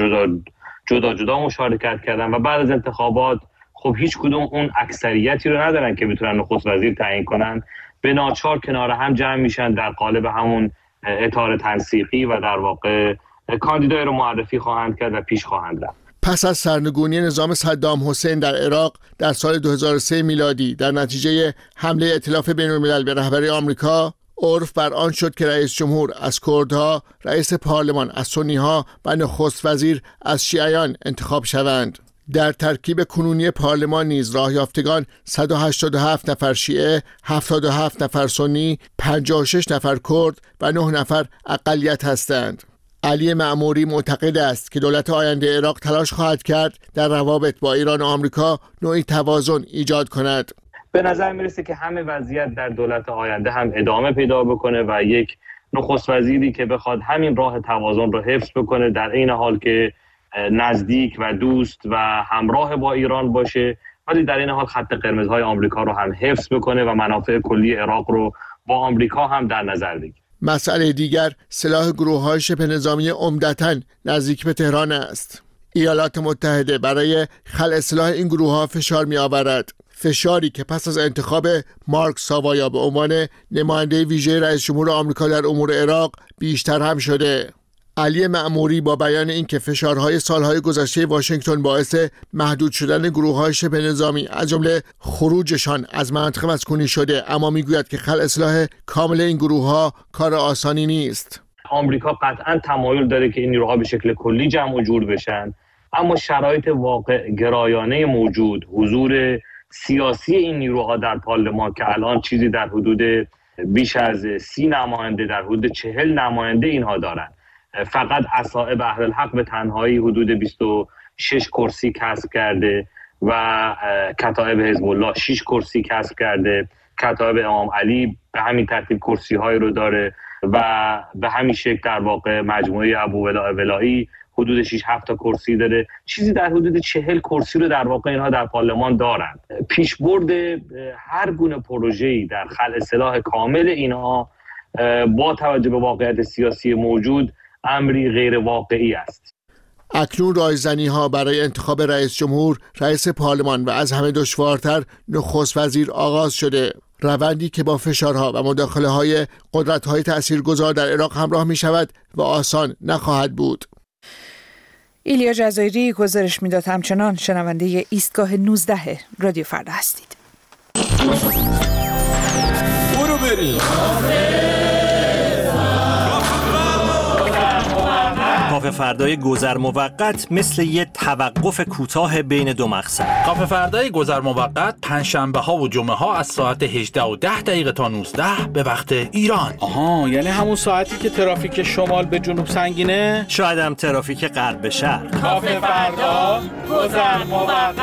جدا مشارکت کردن و بعد از انتخابات خب هیچ کدوم اون اکثریتی رو ندارن که بتونن نخست وزیر تعیین کنن، به ناچار کنار هم جمع میشن در قالب همون اطار تنسیقی و در واقع کاندیدای رو معرفی خواهند کرد و پیش خواهند رفت. پس از سرنگونی نظام صدام حسین در عراق در سال 2003 میلادی در نتیجه حمله ائتلاف بین‌الملل به رهبری آمریکا، عرف بر آن شد که رئیس جمهور از کردها، رئیس پارلمان از سنی‌ها و نخست وزیر از شیعیان انتخاب شوند. در ترکیب کنونی پارلمان نیز راه یافتگان 187 نفر شیعه، 77 نفر سنی، 56 نفر کرد و 9 نفر اقلیت هستند. علی معموری معتقد است که دولت آینده عراق تلاش خواهد کرد در روابط با ایران و آمریکا نوعی توازن ایجاد کند. به نظر میرسه که همه وضعیت در دولت آینده هم ادامه پیدا بکنه و یک نخست وزیری که بخواد همین راه توازن رو حفظ بکنه، در این حال که نزدیک و دوست و همراه با ایران باشه، ولی در این حال خط قرمزهای آمریکا رو هم حفظ بکنه و منافع کلی عراق رو با آمریکا هم در نظر بگیره. مسئله دیگر سلاح گروه‌های شبه نظامی عمدتاً نزدیک به تهران است. ایالات متحده برای خلع سلاح این گروه‌ها فشار می‌آورد. فشاری که پس از انتخاب مارک ساوایا به عنوان نماینده ویژه رئیس جمهور آمریکا در امور عراق بیشتر هم شده. علی معموری با بیان اینکه فشارهای سالهای گذشته واشنگتن باعث محدود شدن گروه‌های شبه نظامی از جمله خروجشان از مناطق مسکونی شده، اما میگوید که خلع سلاح کامل این گروه‌ها کار آسانی نیست. آمریکا قطعاً تمایل داره که این نیروها به شکل کلی جمع و جور بشن، اما شرایط واقع گرایانه موجود، حضور سیاسی این نیروها در پارلمان که الان چیزی در حدود بیش از 30 نماینده، در حدود 40 نماینده اینها دارن، فقط اصائب اهل‌الحق به تنهایی حدود 26 کرسی کسب کرده و کتایب حزب الله 6 کرسی کسب کرده، کتایب امام علی به همین ترتیب کرسی‌های رو داره و به همین شکل در واقع مجموعه ابوولاء ولایی حدود 6-7 تا کرسی داره، چیزی در حدود 40 کرسی رو در واقع اینها در پارلمان دارن. پیشبرد هر گونه پروژه‌ای در خلع سلاح کامل اینها با توجه به واقعیت سیاسی موجود امری غیر واقعی است. اکنون رایزنی‌ها برای انتخاب رئیس جمهور، رئیس پارلمان و از همه دشوارتر نخست وزیر آغاز شده. روندی که با فشارها و مداخله‌های قدرت‌های تأثیرگذار در عراق همراه می‌شود و آسان نخواهد بود. ایلیا جزایری گزارش میداد. همچنان شنونده ایستگاه 19 رادیو فردا هستید. برو بریم. کافه فردای گذر موقت مثل یه توقف کوتاه بین دو مقصد. کافه فردای گذر موقت پنجشنبه ها و جمعه ها از ساعت 18:10 تا 19 به وقت ایران. آها، یعنی همون ساعتی که ترافیک شمال به جنوب سنگینه؟ شاید هم ترافیک غرب به شرق. کافه فردا گذر موقت.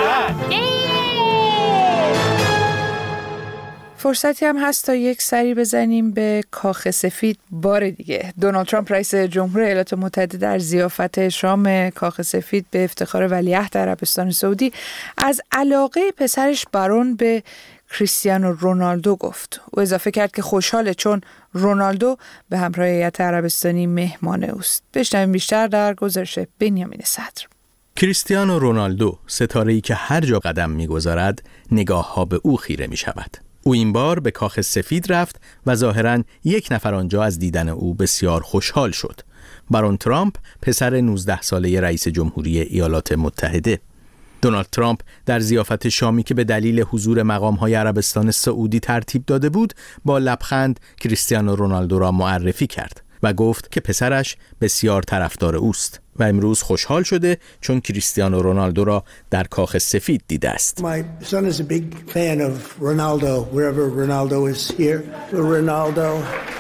فرصتی هم هست تا یک سری بزنیم به کاخ سفید بار دیگه. دونالد ترامپ رئیس جمهور ایالات متحده در ضیافت شام کاخ سفید به افتخار ولیعهد عربستان سعودی از علاقه پسرش بارون به کریستیانو رونالدو گفت. او اضافه کرد که خوشحاله چون رونالدو به همراه هیئت عربستانی مهمان اوست. بشنویم بیشتر در گزارش بنیامین صدر. کریستیانو رونالدو، ستاره‌ای که هر جا قدم می‌گذارد نگاه‌ها به او خیره می‌شود. او این بار به کاخ سفید رفت و ظاهراً یک نفر آنجا از دیدن او بسیار خوشحال شد. بارون ترامپ، پسر 19 ساله رئیس جمهوری ایالات متحده. دونالد ترامپ در ضیافت شامی که به دلیل حضور مقام‌های عربستان سعودی ترتیب داده بود، با لبخند کریستیانو رونالدو را معرفی کرد و گفت که پسرش بسیار طرفدار اوست و امروز خوشحال شده چون کریستیانو رونالدو را در کاخ سفید دیده است. My son is a big fan of Ronaldo wherever Ronaldo is here. Ronaldo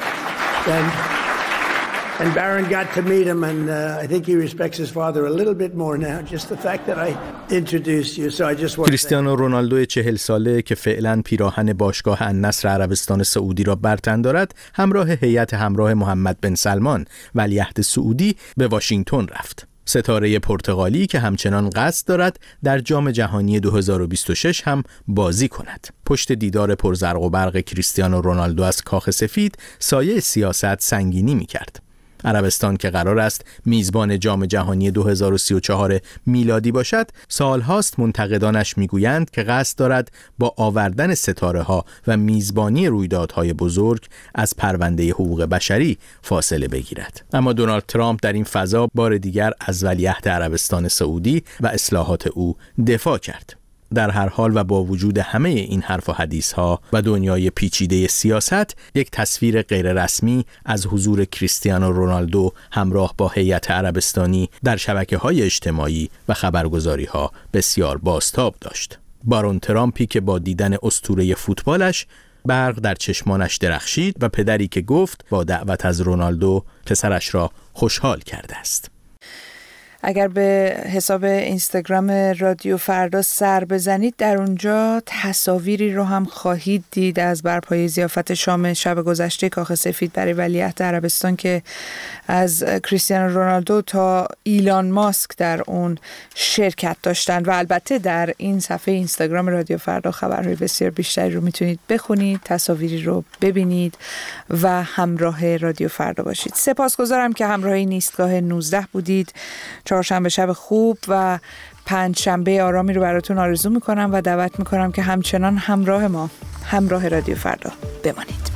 and Barron got to meet him and I think he respects his father a little bit more now. Just the fact that I introduced you. So I just want کریستیانو رونالدو 40 ساله که فعلا پیراهن باشگاه النصر عربستان سعودی را بر تن دارد، همراه هیئت همراه محمد بن سلمان ولیعهد سعودی به واشنگتن رفت. ستاره پرتغالی که همچنان قصد دارد در جام جهانی 2026 هم بازی کند. پشت دیدار پرزرق و برق کریستیانو رونالدو از کاخ سفید، سایه سیاست سنگینی می‌کرد. عربستان که قرار است میزبان جام جهانی 2034 میلادی باشد، سالهاست منتقدانش میگویند که قصد دارد با آوردن ستاره‌ها و میزبانی رویدادهای بزرگ از پرونده حقوق بشری فاصله بگیرد. اما دونالد ترامپ در این فضا بار دیگر از ولیعهد عربستان سعودی و اصلاحات او دفاع کرد. در هر حال و با وجود همه این حرف و حدیث ها و دنیای پیچیده سیاست، یک تصویر غیر رسمی از حضور کریستیانو رونالدو همراه با هیئت عربستانی در شبکه‌های اجتماعی و خبرگزاری‌ها بسیار بازتاب داشت. بارون ترامپی که با دیدن اسطوره فوتبالش برق در چشمانش درخشید و پدری که گفت با دعوت از رونالدو پسرش را خوشحال کرده است. اگر به حساب اینستاگرام رادیو فردا سر بزنید، در اونجا تصاویری رو هم خواهید دید از برپایی ضیافت شام شب گذشته کاخ سفید برای ولیعهد عربستان که از کریستیانو رونالدو تا ایلان ماسک در اون شرکت داشتن. و البته در این صفحه اینستاگرام رادیو فردا خبرهای بسیار بیشتری رو میتونید بخونید، تصاویری رو ببینید و همراه رادیو فردا باشید. سپاسگزارم که همراه این ایستگاه 19 بودید. چهارشنبه شب خوب و پنجشنبه آرامی رو براتون آرزو میکنم و دعوت میکنم که همچنان همراه ما، همراه رادیو فردا بمانید.